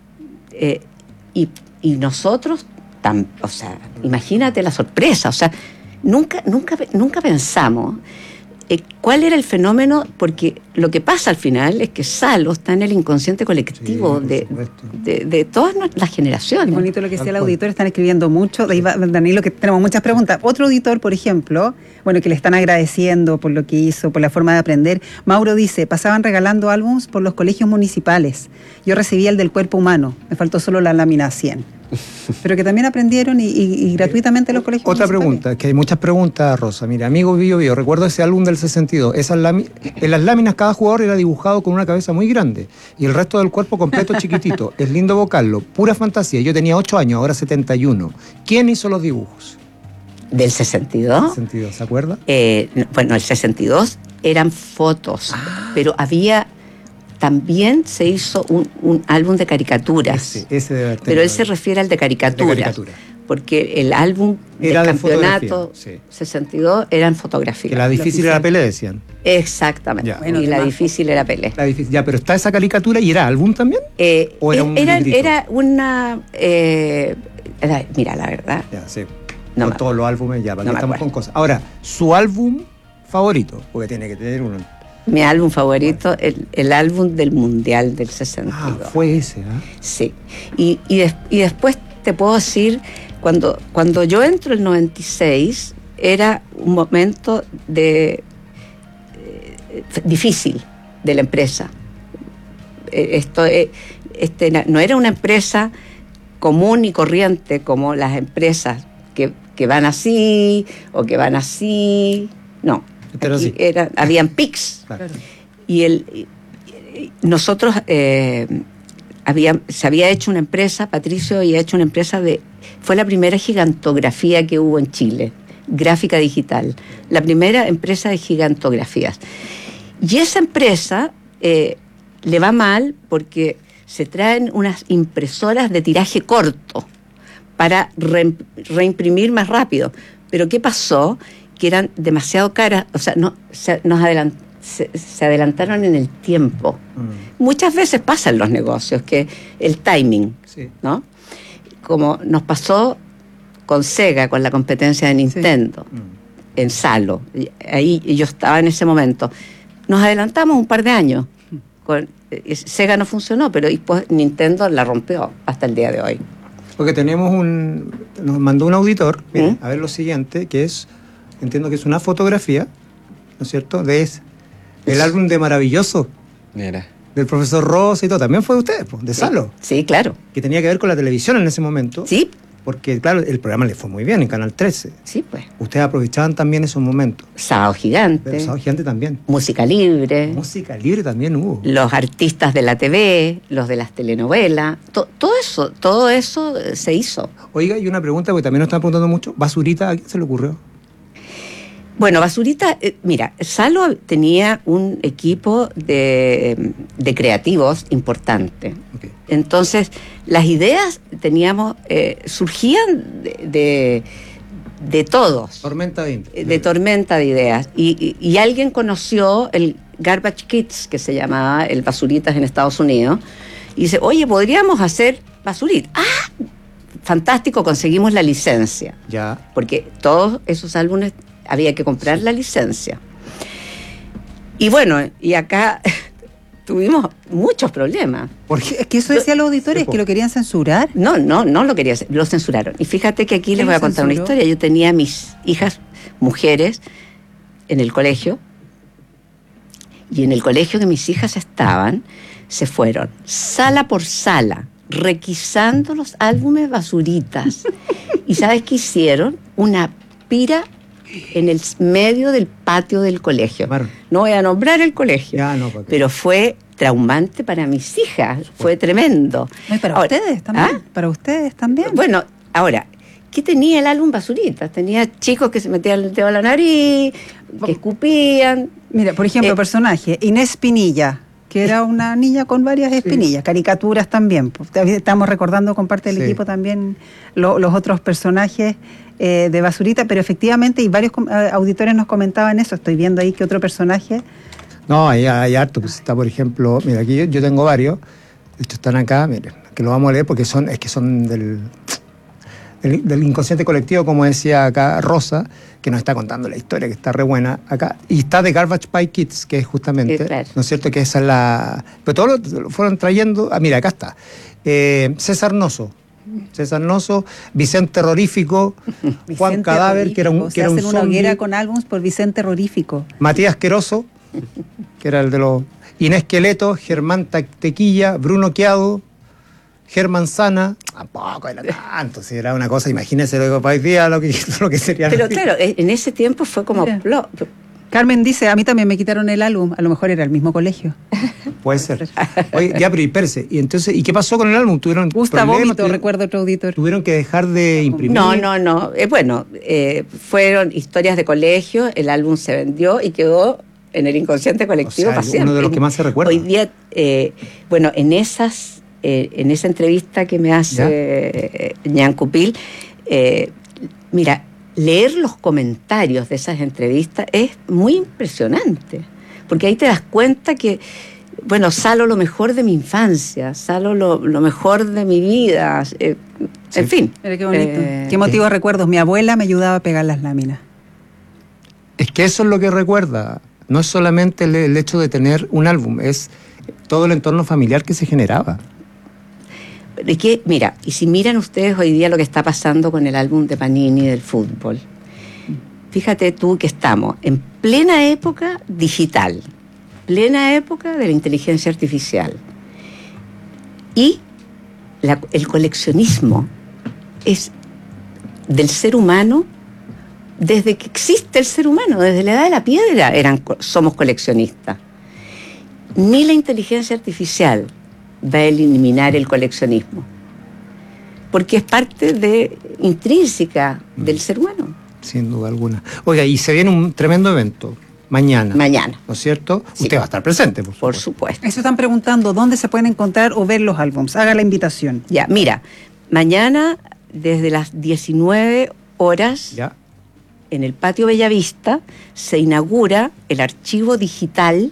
y nosotros, o sea, imagínate la sorpresa. O sea, nunca pensamos cuál era el fenómeno, porque lo que pasa al final es que Salo está en el inconsciente colectivo de todas las generaciones. Es bonito lo que decía el auditor, están escribiendo mucho. De ahí va, Danilo, que tenemos muchas preguntas. Otro auditor, por ejemplo, bueno, que le están agradeciendo por lo que hizo, por la forma de aprender. Mauro dice, pasaban regalando álbums por los colegios municipales. Yo recibía el del cuerpo humano, me faltó solo la lámina 100. Pero que también aprendieron y gratuitamente en los colegios Otra municipales. pregunta, que hay muchas preguntas, Rosa. Mira, amigo Bio, recuerdo ese álbum del 62. En las láminas cada jugador era dibujado con una cabeza muy grande y el resto del cuerpo completo chiquitito. Es lindo evocarlo, pura fantasía. Yo tenía 8 años, ahora 71. ¿Quién hizo los dibujos? ¿Del 62? ¿Se acuerda? Bueno, el 62 eran fotos, pero también se hizo un álbum de caricaturas. Ese debe pero él se refiere al de caricaturas. Porque el álbum era del campeonato 62 eran fotografías. Que la difícil era Pelé, decían. Exactamente. Ya. Bueno, y la difícil era Pelé. Ya, pero está esa caricatura y era álbum también. ¿O era un librito? Era una. Mira, la verdad. Ya, sí. No con todos los álbumes, ya, para que estamos acuerdo. con cosas. Ahora, su álbum favorito, porque tiene que tener uno. Mi álbum favorito, el álbum del Mundial del 62. Fue ese, ¿eh? Sí. Y después te puedo decir, cuando yo entro el 96, era un momento difícil de la empresa. No era una empresa común y corriente como las empresas que van así o que van así. No. Habían pics. Claro. Y nosotros se había hecho una empresa, Patricio había hecho una empresa fue la primera gigantografía que hubo en Chile, gráfica digital, la primera empresa de gigantografías. Y esa empresa le va mal porque se traen unas impresoras de tiraje corto para reimprimir más rápido. Pero ¿qué pasó? Que eran demasiado caras, o sea, se adelantaron en el tiempo. Muchas veces pasa en los negocios que el timing, ¿no? Como nos pasó con Sega, con la competencia de Nintendo, en Salo. Ahí yo estaba en ese momento. Nos adelantamos un par de años. Sega no funcionó, pero después Nintendo la rompió hasta el día de hoy. Porque nos mandó un auditor, miren, a ver lo siguiente, que es, entiendo que es una fotografía, ¿no es cierto?, de el álbum de Maravilloso. Mira. Del profesor Rosa y todo. También fue de ustedes, de Salo. Sí, claro. Que tenía que ver con la televisión en ese momento. Sí. Porque, claro, el programa le fue muy bien en Canal 13. Sí, pues. Ustedes aprovechaban también esos momentos. Sábado Gigante. Pero Sábado Gigante también. Música Libre. Música Libre también hubo. Los artistas de la TV, los de las telenovelas. Todo eso se hizo. Oiga, y una pregunta, porque también nos están preguntando mucho. ¿Basurita a quién se le ocurrió? Bueno, Basurita, mira, Salo tenía un equipo de creativos importante. Okay. Entonces, las ideas surgían de todos. Tormenta de ideas. De tormenta de ideas. Y alguien conoció el Garbage Kids, que se llamaba el Basuritas en Estados Unidos, y dice, oye, podríamos hacer Basurita. ¡Ah! Fantástico, conseguimos la licencia. Ya. Porque todos esos álbumes había que comprar la licencia. Y bueno, y acá tuvimos muchos problemas. Porque es que eso decían los auditores, que lo querían censurar. No lo querían, lo censuraron. Y fíjate que aquí les voy a contar una historia. Yo tenía mis hijas mujeres en el colegio, y en el colegio que mis hijas estaban, se fueron sala por sala, requisando los álbumes Basuritas. ¿Y sabes qué hicieron? Una pira en el medio del patio del colegio. No voy a nombrar el colegio, pero fue traumante para mis hijas, fue tremendo. No, y para ustedes también. Para ustedes también. Bueno, ahora, ¿qué tenía el álbum Basuritas? Tenía chicos que se metían el dedo a la nariz, que escupían. Mira, por ejemplo, personaje, Inés Pinilla, que era una niña con varias espinillas, caricaturas también. Estamos recordando con parte del equipo también los otros personajes de Basurita, pero efectivamente, y varios auditores nos comentaban eso, estoy viendo ahí que otro personaje No, hay harto. Pues está, por ejemplo, mira, aquí yo tengo varios. De hecho, están acá, miren, que lo vamos a leer porque son del inconsciente colectivo, como decía acá Rosa, que nos está contando la historia, que está re buena acá. Y está de Garbage Pail Kids, que es justamente, claro, ¿no es cierto? Que esa es la... Pero todos lo fueron trayendo... Ah, mira, acá está. César Noso, Vicente Terrorífico, Juan Cadáver, que era un se hacen una zombie. hoguera con álbumes por Vicente Terrorífico. Matías Queroso, que era el de los... Inés Queleto, Germán Tequilla, Bruno Quiado, Germán Sana, tampoco era tanto, si era una cosa, imagínense lo que para hoy día lo que sería. Pero claro, en ese tiempo fue como... Carmen dice, a mí también me quitaron el álbum, a lo mejor era el mismo colegio. Puede ser. Oye, ya, pero espérese, y entonces, ¿y qué pasó con el álbum? ¿Tuvieron Gusta Vómito, recuerdo otro auditor. ¿Tuvieron que dejar de imprimir? No. Bueno, fueron historias de colegio, el álbum se vendió y quedó en el inconsciente colectivo, o sea, para siempre. Uno de los que más se recuerda. Hoy día, bueno, en esa entrevista que me hace Ñancupil, mira, leer los comentarios de esas entrevistas es muy impresionante, porque ahí te das cuenta que, bueno, Salo lo mejor de mi infancia, Salo lo mejor de mi vida, en fin. Mira qué bonito. Qué emotivos recuerdos. Mi abuela me ayudaba a pegar las láminas. Es que eso es lo que recuerda. No es solamente el hecho de tener un álbum, es todo el entorno familiar que se generaba. Y que, mira, y si miran ustedes hoy día lo que está pasando con el álbum de Panini del fútbol, fíjate tú que estamos en plena época digital, plena época de la inteligencia artificial. Y el coleccionismo es del ser humano desde que existe el ser humano, desde la edad de la piedra somos coleccionistas. Ni la inteligencia artificial va a eliminar el coleccionismo, porque es parte intrínseca del ser humano. Sin duda alguna. Oiga, y se viene un tremendo evento mañana. ¿No es cierto? Sí. Usted va a estar presente, por supuesto. Eso están preguntando, ¿dónde se pueden encontrar o ver los álbums? Haga la invitación. Ya, mira, mañana desde las 19 horas... Ya. En el Patio Bellavista se inaugura el archivo digital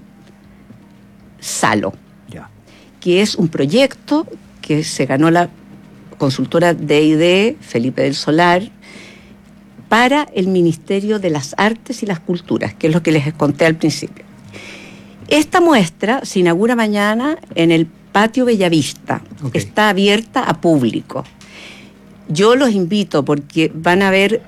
Salo, que es un proyecto que se ganó la consultora D&D Felipe del Solar para el Ministerio de las Artes y las Culturas, que es lo que les conté al principio. Esta muestra se inaugura mañana en el Patio Bellavista. Está abierta a público. Yo los invito porque van a ver...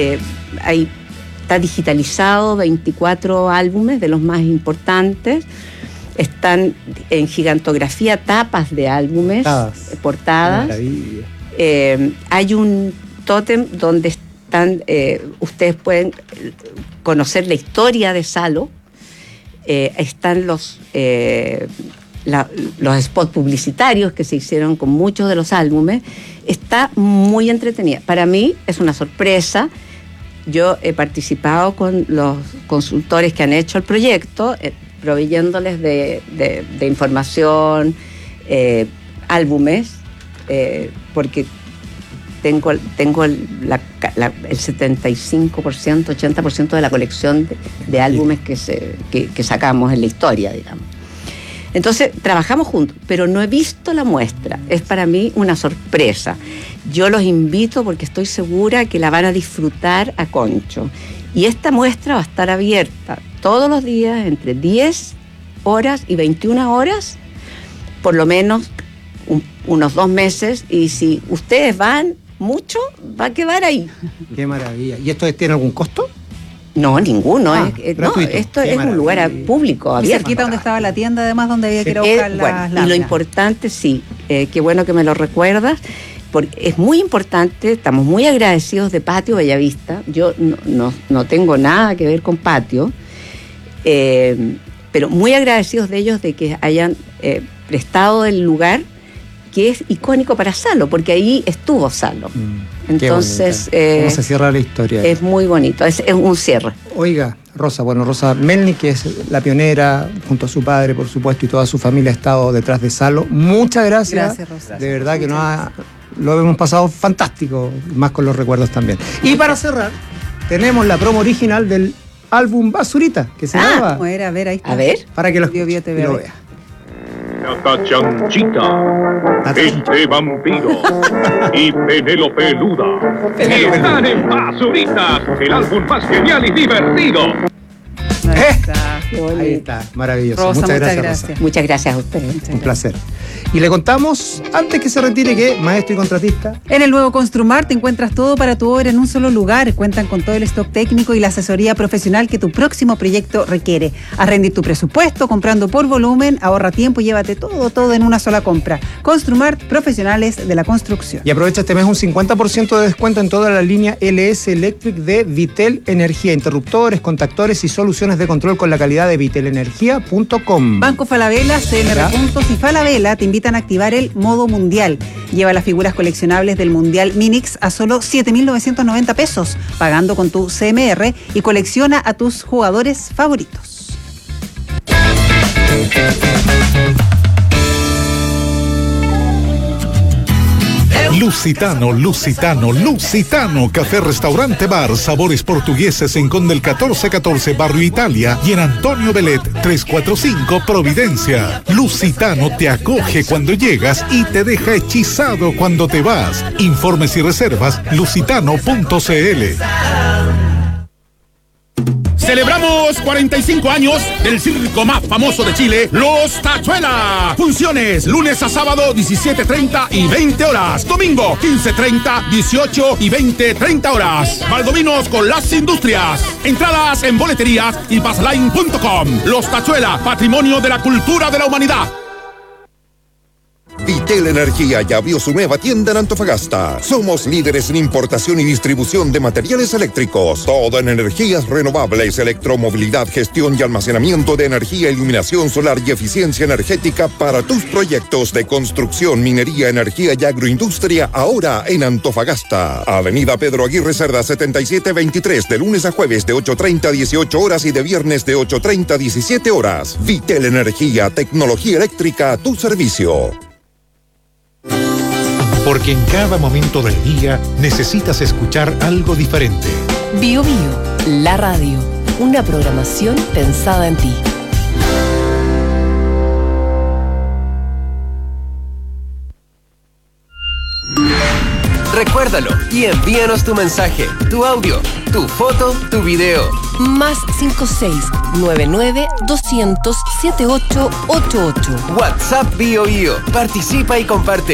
está digitalizado 24 álbumes de los más importantes, están en gigantografía tapas de álbumes, portadas. Hay un tótem donde están, ustedes pueden conocer la historia de Salo, están los spots publicitarios que se hicieron con muchos de los álbumes. Está muy entretenida. Para mí es una sorpresa. Yo he participado con los consultores que han hecho el proyecto, proveyéndoles de información, álbumes, porque tengo el 75%, 80% de la colección de álbumes que sacamos en la historia, digamos. Entonces, trabajamos juntos, pero no he visto la muestra. Es para mí una sorpresa. Yo los invito porque estoy segura que la van a disfrutar a concho. Y esta muestra va a estar abierta todos los días entre 10 horas y 21 horas, por lo menos unos 2 meses. Y si ustedes van mucho, va a quedar ahí. Qué maravilla. ¿Y esto tiene algún costo? No, ninguno. No, esto es un lugar público, abierto. Cerquita donde estaba la tienda, además, donde había que ir a buscar las láminas. Y lo importante, sí, qué bueno que me lo recuerdas, porque es muy importante, estamos muy agradecidos de Patio Bellavista. Yo no tengo nada que ver con Patio, pero muy agradecidos de ellos de que hayan prestado el lugar que es icónico para Salo, porque ahí estuvo Salo. Entonces, ¿cómo se cierra la historia? Es muy bonito, es un cierre. Oiga, Rosa Melnik, que es la pionera, junto a su padre, por supuesto, y toda su familia ha estado detrás de Salo. Muchas gracias. Gracias, Rosa. De verdad que lo hemos pasado fantástico, más con los recuerdos también. Y para cerrar, tenemos la promo original del álbum Basurita, que se llama. ¿Cómo era? A ver, ahí está. A ver. Para que lo TV, lo vea. Chanchita, este vampiro y Penélope Luda. Y están en Basuritas, el álbum más genial y divertido. Ahí está, maravilloso. Rosa, muchas gracias. Rosa. Muchas gracias a ustedes. Un placer. Y le contamos, antes que se retire, que maestro y contratista. En el nuevo Construmart te encuentras todo para tu obra en un solo lugar. Cuentan con todo el stock técnico y la asesoría profesional que tu próximo proyecto requiere. Haz rendir tu presupuesto comprando por volumen, ahorra tiempo y llévate todo en una sola compra. Construmart, profesionales de la construcción. Y aprovecha este mes un 50% de descuento en toda la línea LS Electric de Vitel Energía. Interruptores, contactores y soluciones de control con la calidad de vitelenergia.com. Banco Falabella, CMR Puntos y Falabella te invitan a activar el modo mundial. Lleva las figuras coleccionables del Mundial Minix a solo 7.990 pesos, pagando con tu CMR y colecciona a tus jugadores favoritos. Lusitano, Lusitano, Lusitano, café, restaurante, bar, sabores portugueses en Conde el 1414, Barrio Italia, y en Antonio Belet 345, Providencia. Lusitano te acoge cuando llegas y te deja hechizado cuando te vas. Informes y reservas, lusitano.cl. Celebramos 45 años del circo más famoso de Chile, Los Tachuela. Funciones lunes a sábado 17:30 y 20 horas. Domingo 15:30, 18 y 20:30 horas. Valdominos con las industrias. Entradas en boleterías y passline.com. Los Tachuela, patrimonio de la cultura de la humanidad. Vitel Energía ya abrió su nueva tienda en Antofagasta. Somos líderes en importación y distribución de materiales eléctricos. Todo en energías renovables, electromovilidad, gestión y almacenamiento de energía, iluminación solar y eficiencia energética para tus proyectos de construcción, minería, energía y agroindustria, ahora en Antofagasta. Avenida Pedro Aguirre Cerda 7723, de lunes a jueves de 8:30 a 18 horas y de viernes de 8:30 a 17 horas. Vitel Energía, tecnología eléctrica a tu servicio. Porque en cada momento del día necesitas escuchar algo diferente. Bio Bio, la radio, una programación pensada en ti. Recuérdalo y envíanos tu mensaje, tu audio, tu foto, tu video. Más 56-99-200-7888. WhatsApp Bio Bio. Participa y comparte.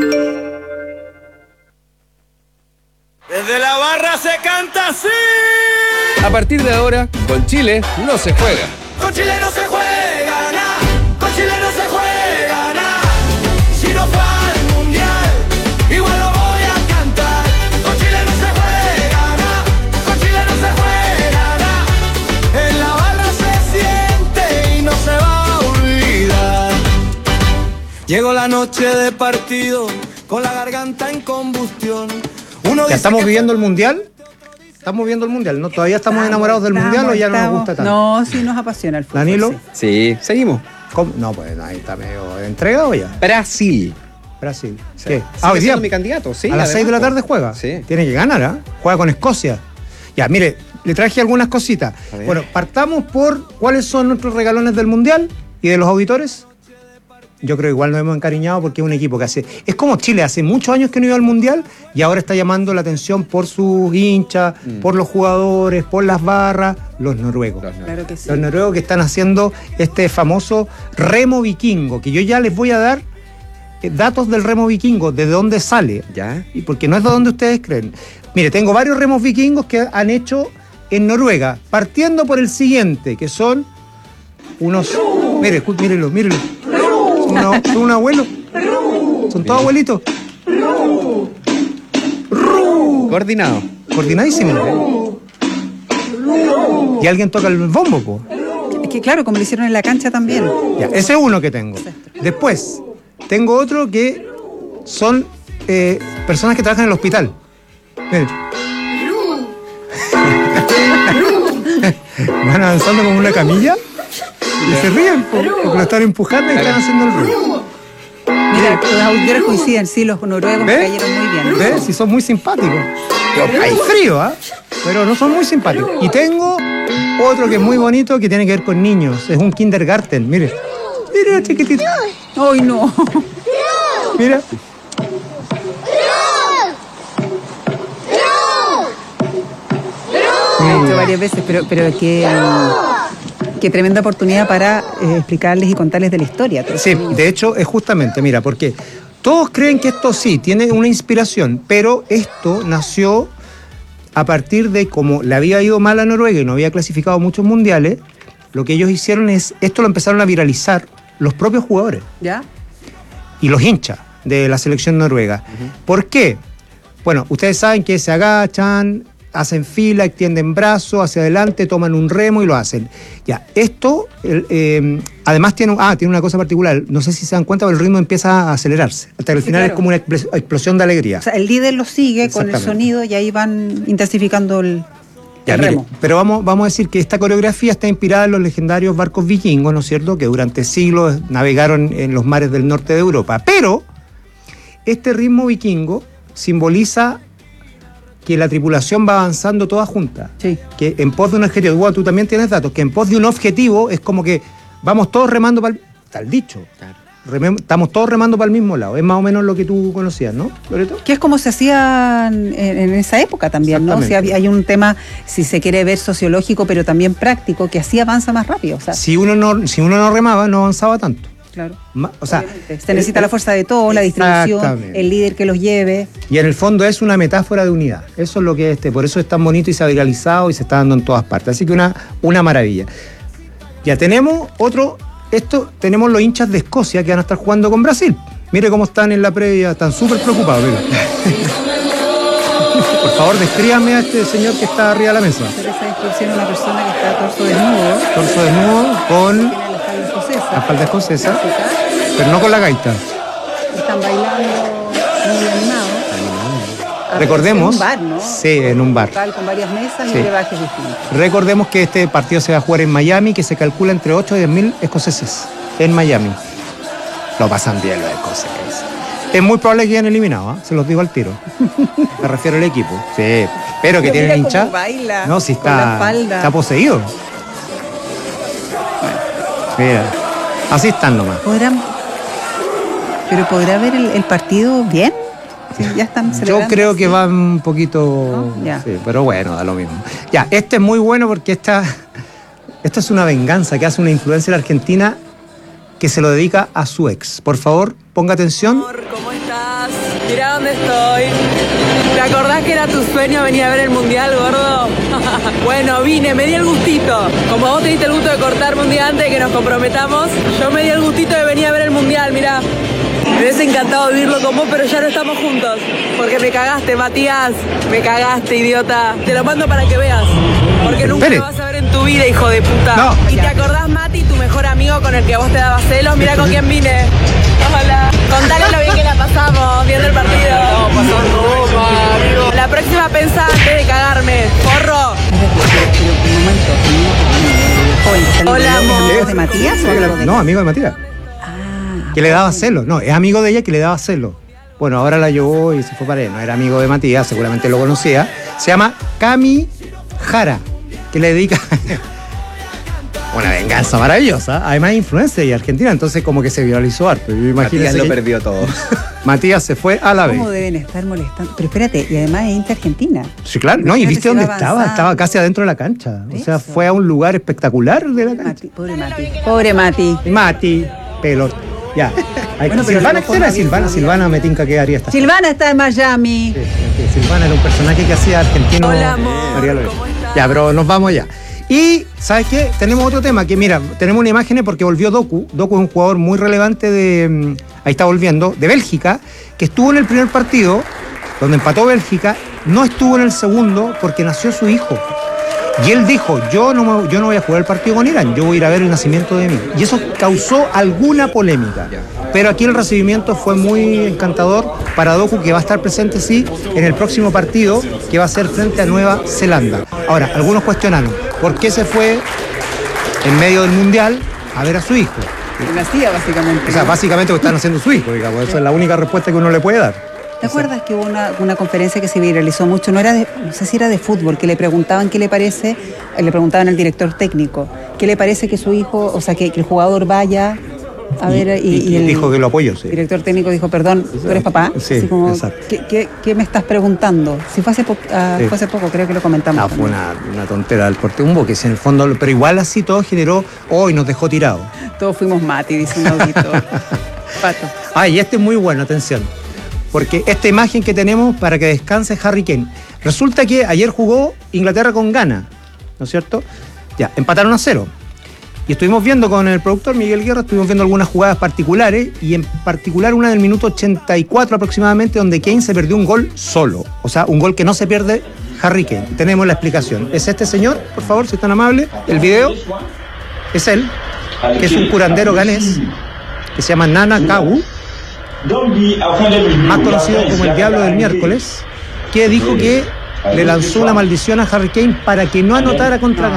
Desde la barra se canta así. A partir de ahora, con Chile no se juega. Con Chile no se juega nada. Con Chile no se juega nada. Si no va al mundial, igual lo voy a cantar. Con Chile no se juega nada. Con Chile no se juega nada. En la barra se siente y no se va a olvidar. Llegó la noche de partido con la garganta en combustión. ¿Ya estamos viviendo el mundial? ¿Estamos viendo el mundial? ¿No? ¿Todavía estamos enamorados del mundial o ya no nos gusta tanto? No, sí nos apasiona el fútbol. ¿Danilo? Sí, seguimos. ¿Cómo? No, pues ahí está medio entregado ya. Brasil. Sí. ¿Qué? Hoy día mi candidato, sí. A las 6 de la tarde juega. Sí. Tiene que ganar, ¿ah? Juega con Escocia. Ya, mire, le traje algunas cositas. Bueno, partamos por cuáles son nuestros regalones del mundial y de los auditores. Yo creo que igual nos hemos encariñado porque es un equipo que hace... Es como Chile, hace muchos años que no iba al Mundial y ahora está llamando la atención por sus hinchas, por los jugadores, por las barras, los noruegos. Claro que sí. Los noruegos que están haciendo este famoso remo vikingo, que yo ya les voy a dar datos del remo vikingo, de dónde sale. ¿Ya? Y porque no es de donde ustedes creen. Mire, tengo varios remos vikingos que han hecho en Noruega, partiendo por el siguiente, que son unos... Mírenlo. Son un abuelo. Son todos abuelitos. Coordinado. Coordinadísimo. Y alguien toca el bombo, po. Es que claro, como lo hicieron en la cancha también. Ya, ese es uno que tengo. Después, tengo otro que son personas que trabajan en el hospital. Miren. Van avanzando como una camilla y se ríen porque lo están empujando y están haciendo el ruido. Mira, los auditores coinciden, sí, los noruegos me cayeron muy bien. ¿Ves? Sí, son muy simpáticos. Hay frío, ¿ah? Pero no son muy simpáticos. Y tengo Otro que es muy bonito, que tiene que ver con niños. Es un kindergarten, mire. Mira, chiquitito. ¡Ay, no! Mira. Lo he hecho varias veces, pero qué tremenda oportunidad para explicarles y contarles de la historia. Sí, de hecho es justamente, mira, porque todos creen que esto sí tiene una inspiración, pero esto nació a partir de como le había ido mal a Noruega y no había clasificado muchos mundiales. Lo que ellos hicieron es, esto lo empezaron a viralizar los propios jugadores. ¿Ya? Y los hinchas de la selección noruega. ¿Por qué? Bueno, ustedes saben que se agachan, hacen fila, extienden brazos hacia adelante, toman un remo y lo hacen. Ya, esto además tiene una cosa particular, no sé si se dan cuenta, pero el ritmo empieza a acelerarse, hasta que al final es como una explosión de alegría. O sea, el líder lo sigue con el sonido y ahí van intensificando el remo. Mire, pero vamos a decir que esta coreografía está inspirada en los legendarios barcos vikingos, ¿no es cierto?, que durante siglos navegaron en los mares del norte de Europa. Pero este ritmo vikingo simboliza que la tripulación va avanzando toda junta. Sí. Que en pos de un objetivo, bueno, tú también tienes datos, que en pos de un objetivo es como que vamos todos remando para el... Está el dicho. Claro. Estamos todos remando para el mismo lado. Es más o menos lo que tú conocías, ¿no, Loreto? Que es como se hacía en esa época también, ¿no? O sea, hay un tema, si se quiere ver, sociológico, pero también práctico, que así avanza más rápido. O sea, si uno no remaba, no avanzaba tanto. Claro. O sea, se necesita la fuerza de todos, la distribución, el líder que los lleve. Y en el fondo es una metáfora de unidad. Eso es lo que es por eso es tan bonito y se ha viralizado y se está dando en todas partes. Así que una maravilla. Ya tenemos tenemos los hinchas de Escocia que van a estar jugando con Brasil. Mire cómo están en la previa, están súper preocupados. Mire. Por favor, descríbame a este señor que está arriba de la mesa. Pero esa descripción es una persona que está torso desnudo. Torso desnudo con la falda escocesa, pero no con la gaita. Están bailando muy animados. Recordemos. En un bar, ¿no? Sí, en un bar. Con varias mesas y brebajes distintos. Recordemos que este partido se va a jugar en Miami, que se calcula entre 8 y 10.000 escoceses en Miami. Lo pasan bien los escoceses. Es muy probable que hayan eliminado, se los digo al tiro. Me refiero al equipo. Sí, pero que tienen hinchas. No, si está poseído. Mira, así están nomás. ¿Pero podrá ver el partido bien? Sí, ya están celebrando. Yo creo que va un poquito... ¿No? Sí, pero bueno, da lo mismo. Ya, este es muy bueno porque esto es una venganza que hace una influencer argentina que se lo dedica a su ex. Por favor, ponga atención. ¿Cómo estás? Mira dónde estoy. ¿Te acordás que era tu sueño venir a ver el mundial, gordo? Bueno, vine, me di el gustito. Como vos te diste el gusto de cortarme un día antes de que nos comprometamos, yo me di el gustito de venir a ver el mundial, mirá. Me hubiese encantado vivirlo con vos, pero ya no estamos juntos. Porque me cagaste, Matías. Me cagaste, idiota. Te lo mando para que veas. Porque nunca lo vas a ver en tu vida, hijo de puta. No. ¿Y te acordás, Mati, tu mejor amigo con el que vos te dabas celos? Mira con quién vine. Hola. Contale lo bien que la pasamos viendo el partido. No, pasó Roma, amigo. La próxima pensá antes de cagarme. Porro. Hola, amor. ¿De Matías o algo de... No, amigo de Matías. Que le daba celos. No, es amigo de ella que le daba celos. Bueno, ahora la llevó y se fue para él. No era amigo de Matías, seguramente lo conocía. Se llama Cami Jara, que le dedica una venganza maravillosa. Además es influencer y argentina, entonces como que se viralizó harto. Matías lo perdió todo. Matías se fue a la vez. ¿Cómo deben estar molestando? Pero espérate, y además es Inter-Argentina. Sí, claro. No, y viste dónde estaba. Estaba casi adentro de la cancha. O sea, fue a un lugar espectacular de la cancha. Pobre Mati. Pobre Mati. Mati, pelota. Ya. Bueno, Silvana me tinca que haría esta. Silvana está en Miami. Sí, Silvana era un personaje que hacía argentino. Hola, amor. Ya, pero nos vamos ya. Y, ¿sabes qué? Tenemos otro tema que, mira, tenemos una imagen porque volvió Doku. Doku es un jugador muy relevante ahí está volviendo, de Bélgica, que estuvo en el primer partido, donde empató Bélgica, no estuvo en el segundo porque nació su hijo. Y él dijo, yo no voy a jugar el partido con Irán, yo voy a ir a ver el nacimiento de mí. Y eso causó alguna polémica. Pero aquí el recibimiento fue muy encantador para Doku, que va a estar presente, sí, en el próximo partido, que va a ser frente a Nueva Zelanda. Ahora, algunos cuestionaron, ¿por qué se fue en medio del Mundial a ver a su hijo? Nacía, básicamente. O sea, básicamente lo están haciendo su hijo, digamos. Esa es la única respuesta que uno le puede dar. ¿Te acuerdas que hubo una conferencia que se viralizó mucho? No sé si era de fútbol, que le preguntaban qué le parece, le preguntaban al director técnico, qué le parece que su hijo, o sea, que el jugador vaya a ver, y él dijo que lo apoyó, sí. El director técnico dijo, perdón, ¿tú eres papá? Sí, así como, exacto. ¿qué me estás preguntando? Si fue hace poco, creo que lo comentamos. Fue una tontera del Porteumbo, que es en el fondo, pero igual así todo generó, hoy nos dejó tirado. Todos fuimos Mati, dice un auditor. Pato. Y este es muy bueno, atención. Porque esta imagen que tenemos para que descanse Harry Kane. Resulta que ayer jugó Inglaterra con Ghana, ¿no es cierto? Ya, empataron a 0. Y estuvimos viendo con el productor Miguel Guerra, estuvimos viendo algunas jugadas particulares, y en particular una del minuto 84 aproximadamente, donde Kane se perdió un gol solo. O sea, un gol que no se pierde Harry Kane. Tenemos la explicación. Es este señor, por favor, si es tan amable. El video es él, que es un curandero ganés, que se llama Nana Kawu, más conocido como el Diablo del Miércoles, que dijo que le lanzó una maldición a Harry Kane para que no anotara contra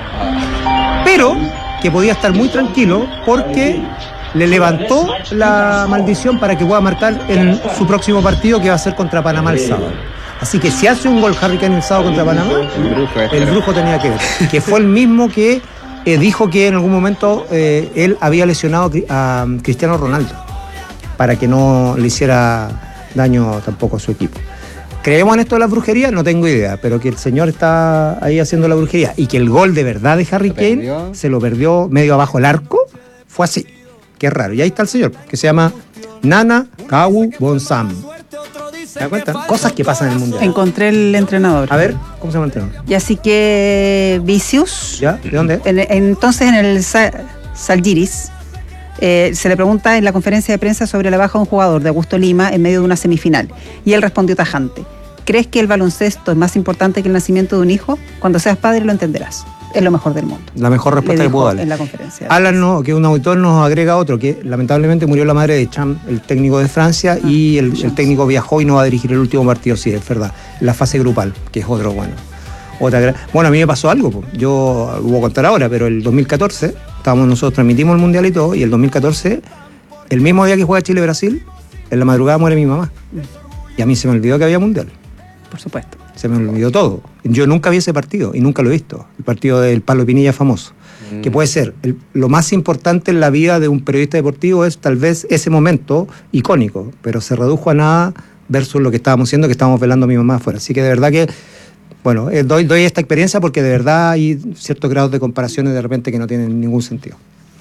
Ghana. Pero que podía estar muy tranquilo porque le levantó la maldición para que pueda marcar en su próximo partido, que va a ser contra Panamá el sábado. Así que si hace un gol Harry Kane el sábado contra Panamá, el brujo tenía que ver. Que fue el mismo que dijo que en algún momento él había lesionado a Cristiano Ronaldo para que no le hiciera daño tampoco a su equipo. ¿Creemos en esto de la brujería? No tengo idea, pero que el señor está ahí haciendo la brujería y que el gol de verdad de Harry Kane se lo perdió medio abajo el arco, fue así. Qué raro. Y ahí está el señor, que se llama Nana Kawu Bonsam. ¿Te das cuenta? Cosas que pasan en el Mundial. Encontré el entrenador. A ver, ¿cómo se llama el entrenador? Y así que Vicius. ¿Ya? ¿De dónde? Entonces en el Zalgiris se le pregunta en la conferencia de prensa sobre la baja de un jugador de Augusto Lima en medio de una semifinal. Y él respondió tajante: ¿crees que el baloncesto es más importante que el nacimiento de un hijo? Cuando seas padre lo entenderás. Es lo mejor del mundo. La mejor respuesta que puedo darle. En la conferencia. Alan, que un auditor nos agrega otro, que lamentablemente murió la madre de Champ, el técnico de Francia, y el técnico viajó y no va a dirigir el último partido, sí, es verdad, la fase grupal, que es otro bueno. Bueno, a mí me pasó algo, yo lo voy a contar ahora, pero el 2014, nosotros transmitimos el Mundial y todo, y el 2014, el mismo día que juega Chile-Brasil, en la madrugada muere mi mamá. Y a mí se me olvidó que había Mundial. Por supuesto. Se me olvidó todo. Yo nunca vi ese partido y nunca lo he visto. El partido del Pablo Pinilla famoso. Que puede ser lo más importante en la vida de un periodista deportivo, es tal vez ese momento icónico, pero se redujo a nada versus lo que estábamos haciendo, que estábamos velando a mi mamá afuera. Así que de verdad que, bueno, doy esta experiencia porque de verdad hay ciertos grados de comparaciones de repente que no tienen ningún sentido.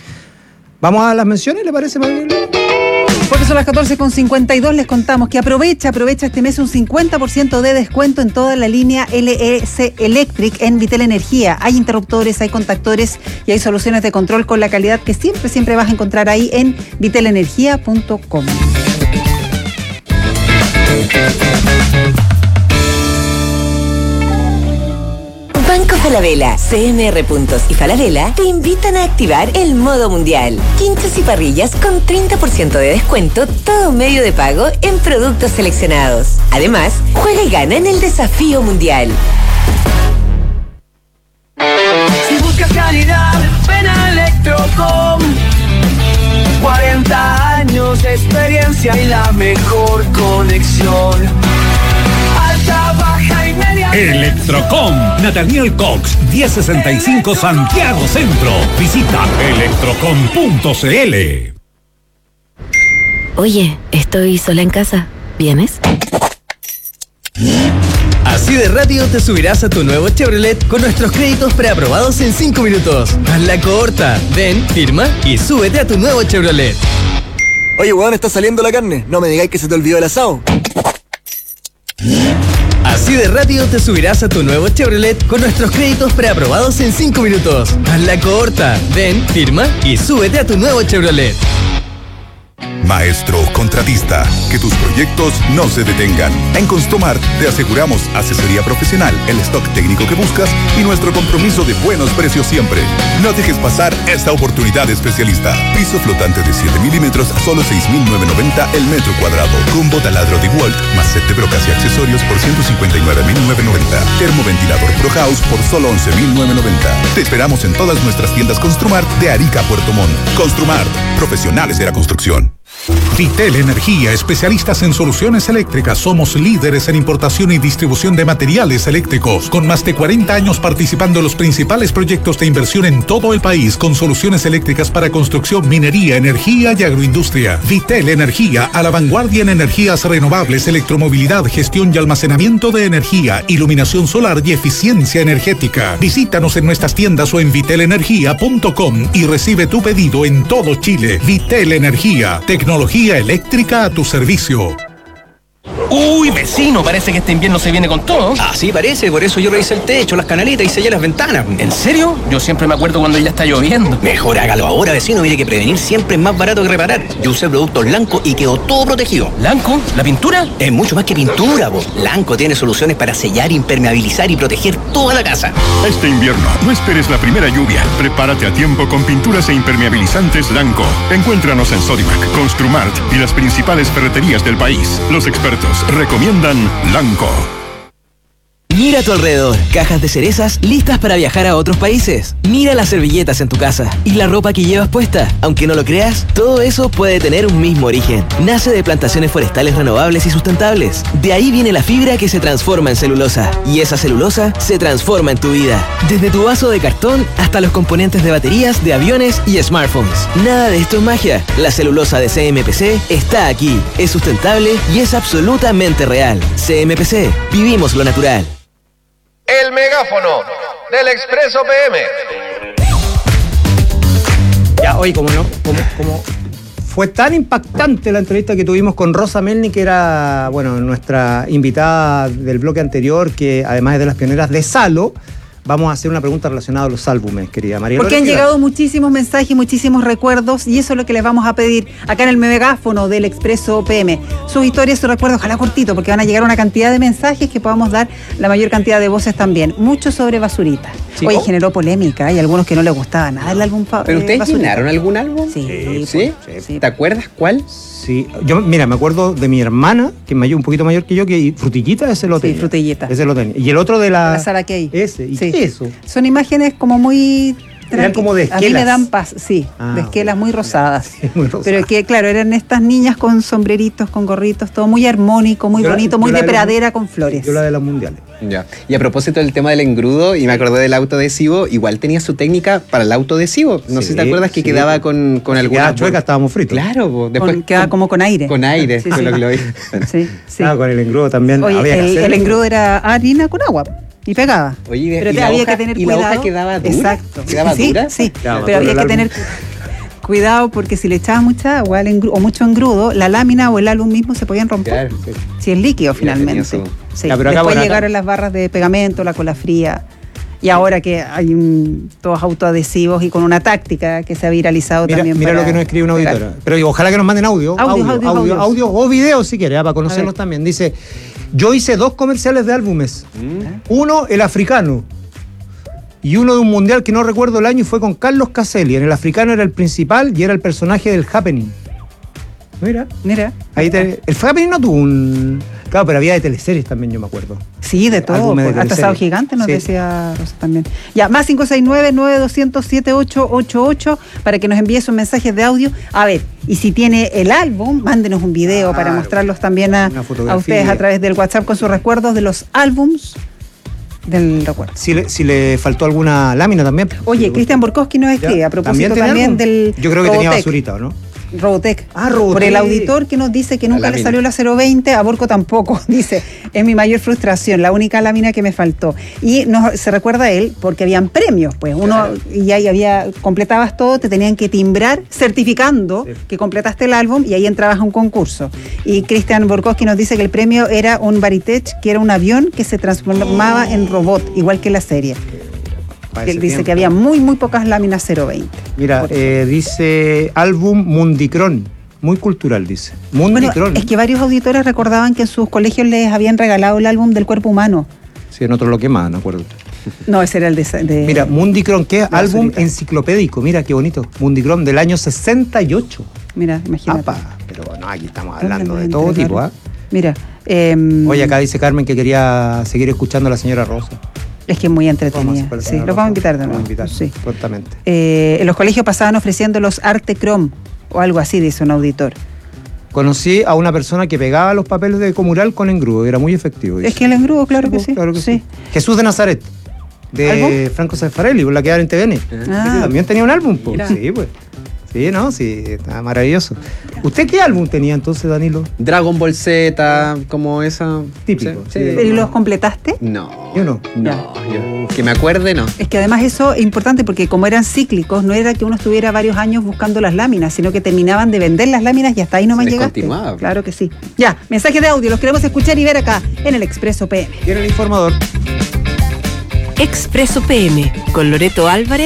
¿Vamos a las menciones, le parece, María? Porque son las 14:52, les contamos que aprovecha este mes un 50% de descuento en toda la línea LS Electric en Vitel Energía. Hay interruptores, hay contactores y hay soluciones de control con la calidad que siempre vas a encontrar ahí en vitelenergia.com. Banco Falabella, CMR Puntos y Falabella te invitan a activar el modo mundial. Quinchos y parrillas con 30% de descuento, todo medio de pago en productos seleccionados. Además, juega y gana en el desafío mundial. Si buscas calidad, ven a Electrocom. 40 años de experiencia y la mejor conexión. Alta, baja y media. Electrocom, Nathaniel Cox, 1065 Santiago Centro. Visita electrocom.cl. Oye, estoy sola en casa. ¿Vienes? Así de rápido te subirás a tu nuevo Chevrolet con nuestros créditos preaprobados en 5 minutos. Hazla corta. Ven, firma y súbete a tu nuevo Chevrolet. Oye, weón, está saliendo la carne. No me digáis que se te olvidó el asado. Así de rápido te subirás a tu nuevo Chevrolet con nuestros créditos preaprobados en 5 minutos. Hazla corta. Ven, firma y súbete a tu nuevo Chevrolet. Maestro contratista, que tus proyectos no se detengan. En Construmart te aseguramos asesoría profesional, el stock técnico que buscas y nuestro compromiso de buenos precios siempre. No dejes pasar esta oportunidad especialista. Piso flotante de 7 milímetros a solo 6.990 el metro cuadrado. Combo taladro de Walt más set de brocas y accesorios por 159.990. Termoventilador Pro House por solo 11.990. Te esperamos en todas nuestras tiendas Construmart de Arica a Puerto Montt. Construmart, profesionales de la construcción. Vitel Energía, especialistas en soluciones eléctricas. Somos líderes en importación y distribución de materiales eléctricos, con más de 40 años participando en los principales proyectos de inversión en todo el país, con soluciones eléctricas para construcción, minería, energía y agroindustria. Vitel Energía, a la vanguardia en energías renovables, electromovilidad, gestión y almacenamiento de energía, iluminación solar y eficiencia energética. Visítanos en nuestras tiendas o en vitelenergia.com y recibe tu pedido en todo Chile. Vitel Energía, tecnología eléctrica a tu servicio. Uy, vecino, parece que este invierno se viene con todo. Así parece, por eso yo revisé el techo, las canaletas y sellé las ventanas. ¿En serio? Yo siempre me acuerdo cuando ya está lloviendo. Mejor hágalo ahora, vecino, mire que prevenir siempre es más barato que reparar. Yo usé productos Lanco y quedó todo protegido. ¿Lanco? ¿La pintura? Es mucho más que pintura, vos. Lanco tiene soluciones para sellar, impermeabilizar y proteger toda la casa. Este invierno, no esperes la primera lluvia. Prepárate a tiempo con pinturas e impermeabilizantes Lanco. Encuéntranos en Sodimac, Construmart y las principales ferreterías del país. Los expertos recomiendan Lanco. Mira a tu alrededor, cajas de cerezas listas para viajar a otros países. Mira las servilletas en tu casa y la ropa que llevas puesta. Aunque no lo creas, todo eso puede tener un mismo origen. Nace de plantaciones forestales renovables y sustentables. De ahí viene la fibra que se transforma en celulosa. Y esa celulosa se transforma en tu vida. Desde tu vaso de cartón hasta los componentes de baterías, de aviones y smartphones. Nada de esto es magia. La celulosa de CMPC está aquí. Es sustentable y es absolutamente real. CMPC. Vivimos lo natural. El megáfono del Expreso PM. Ya, oye, como fue tan impactante la entrevista que tuvimos con Rosa Melny, que era, bueno, nuestra invitada del bloque anterior, que además es de las pioneras de Salo. Vamos a hacer una pregunta relacionada a los álbumes, querida María. Porque han llegado muchísimos mensajes, muchísimos recuerdos, y eso es lo que les vamos a pedir acá en el megáfono del Expreso PM. Sus historias, sus recuerdos, ojalá cortito, porque van a llegar una cantidad de mensajes que podamos dar la mayor cantidad de voces también. Mucho sobre Basurita. Sí, oye, generó polémica, hay algunos que no les gustaba nada el álbum. ¿Pero ustedes llenaron algún álbum? Sí. ¿Sí? ¿Te acuerdas cuál? Sí, yo, mira, me acuerdo de mi hermana, que es un poquito mayor que yo, que Frutillita, ese lo tenía. Sí, Frutillita. Ese lo tenía. Y el otro de la Sara Kay. Ese, ¿y qué es eso? Son imágenes como muy... Eran como de esquelas. A mí me dan paz, sí, de esquelas muy rosadas. Sí, muy rosadas. Pero que, claro, eran estas niñas con sombreritos, con gorritos, todo muy armónico, muy bonito, muy de pradera con flores. Yo la de los mundiales. Ya. Y a propósito del tema del engrudo, y me acordé del autoadhesivo, igual tenía su técnica para el autoadhesivo. No sé si te acuerdas que quedaba con alguna... Quedaba chueca, estábamos fritos. Claro, después... Quedaba como con aire. Con aire, Sí, con sí. lo que lo vi. Sí. Claro, con el engrudo también. Oye, había que hacerlo. el engrudo era harina con agua. Y pegaba. Oye, pero y había hoja, que tener ¿y cuidado. la hoja quedaba dura? Exacto. ¿Quedaba dura? Sí, Claro, pero había que tener cuidado porque si le echabas mucha agua o mucho engrudo, la lámina o el álbum mismo se podían romper. Claro, sí. Si es líquido finalmente. Sí. Ya, pero acá, después bueno, llegaron las barras de pegamento, la cola fría. Y ahora que hay todos autoadhesivos y con una táctica que se ha viralizado también. Mira lo que nos escribe una auditora. Pero ojalá que nos manden audio o video si quiere, para conocernos también. Dice, yo hice 2 comerciales de álbumes. Uno, el africano. Y uno de un mundial que no recuerdo el año y fue con Carlos Caselli. En el africano era el principal y era el personaje del Happening. Mira. Ahí el Happening no tuvo un... Claro, pero había de teleseries también, yo me acuerdo. Sí, de todo. Hasta Sábado Gigante nos decía Rosa también. Ya, más 569-9200-7888 para que nos envíe sus mensajes de audio. A ver, y si tiene el álbum, mándenos un video para mostrarlos también a ustedes a través del WhatsApp con sus recuerdos de los álbums del recuerdo. Si le faltó alguna lámina también. Oye, Cristian Borkowski nos escribe a propósito también del Yo creo que tenía Basurita, ¿o no? Robotech. Robotech. Por el auditor que nos dice que nunca le salió la 020, a Borco tampoco. Dice, es mi mayor frustración, la única lámina que me faltó. Y se recuerda a él porque habían premios, pues. Y ahí completabas todo, te tenían que timbrar certificando que completaste el álbum y ahí entrabas a un concurso. Y Cristian Borkowski nos dice que el premio era un Varitech, que era un avión que se transformaba en robot, igual que la serie. Él dice que había muy pocas láminas 020. Mira, dice álbum Mundicron, muy cultural, dice. Mundicron. Bueno, es que varios auditores recordaban que en sus colegios les habían regalado el álbum del cuerpo humano. Sí, en otro lo que más, no acuerdo. No, ese era el de... Mira, Mundicron, que es álbum enciclopédico, mira qué bonito. Mundicron del año 68. Mira, imagínate. Pero no, aquí estamos hablando de todo tipo, ¿ah? Mira. Oye, acá dice Carmen que quería seguir escuchando a la señora Rosa. Es que es muy entretenida. Sí, los vamos a invitar de nuevo. Sí, totalmente. En los colegios pasaban ofreciendo los Arte Chrome o algo así, dice un auditor. Conocí a una persona que pegaba los papeles de Comural con engrudo, era muy efectivo. Es que el engrudo, claro que sí. Claro que sí. Jesús de Nazaret, de Franco Zaffarelli, por la que era en TVN. También tenía un álbum, po. Sí, pues. Sí, ¿no? Sí, está maravilloso. ¿Usted qué álbum tenía entonces, Danilo? Dragon Ball Z, como esa. Típico. Sí. ¿Pero y los completaste? No. Yo no. No, yo, que me acuerde, no. Es que además eso es importante porque como eran cíclicos, no era que uno estuviera varios años buscando las láminas, sino que terminaban de vender las láminas y hasta ahí nomás llegaste. Continuaba. Claro que sí. Ya, mensaje de audio, los queremos escuchar y ver acá en el Expreso PM. ¿Quién es el informador? Expreso PM con Loreto Álvarez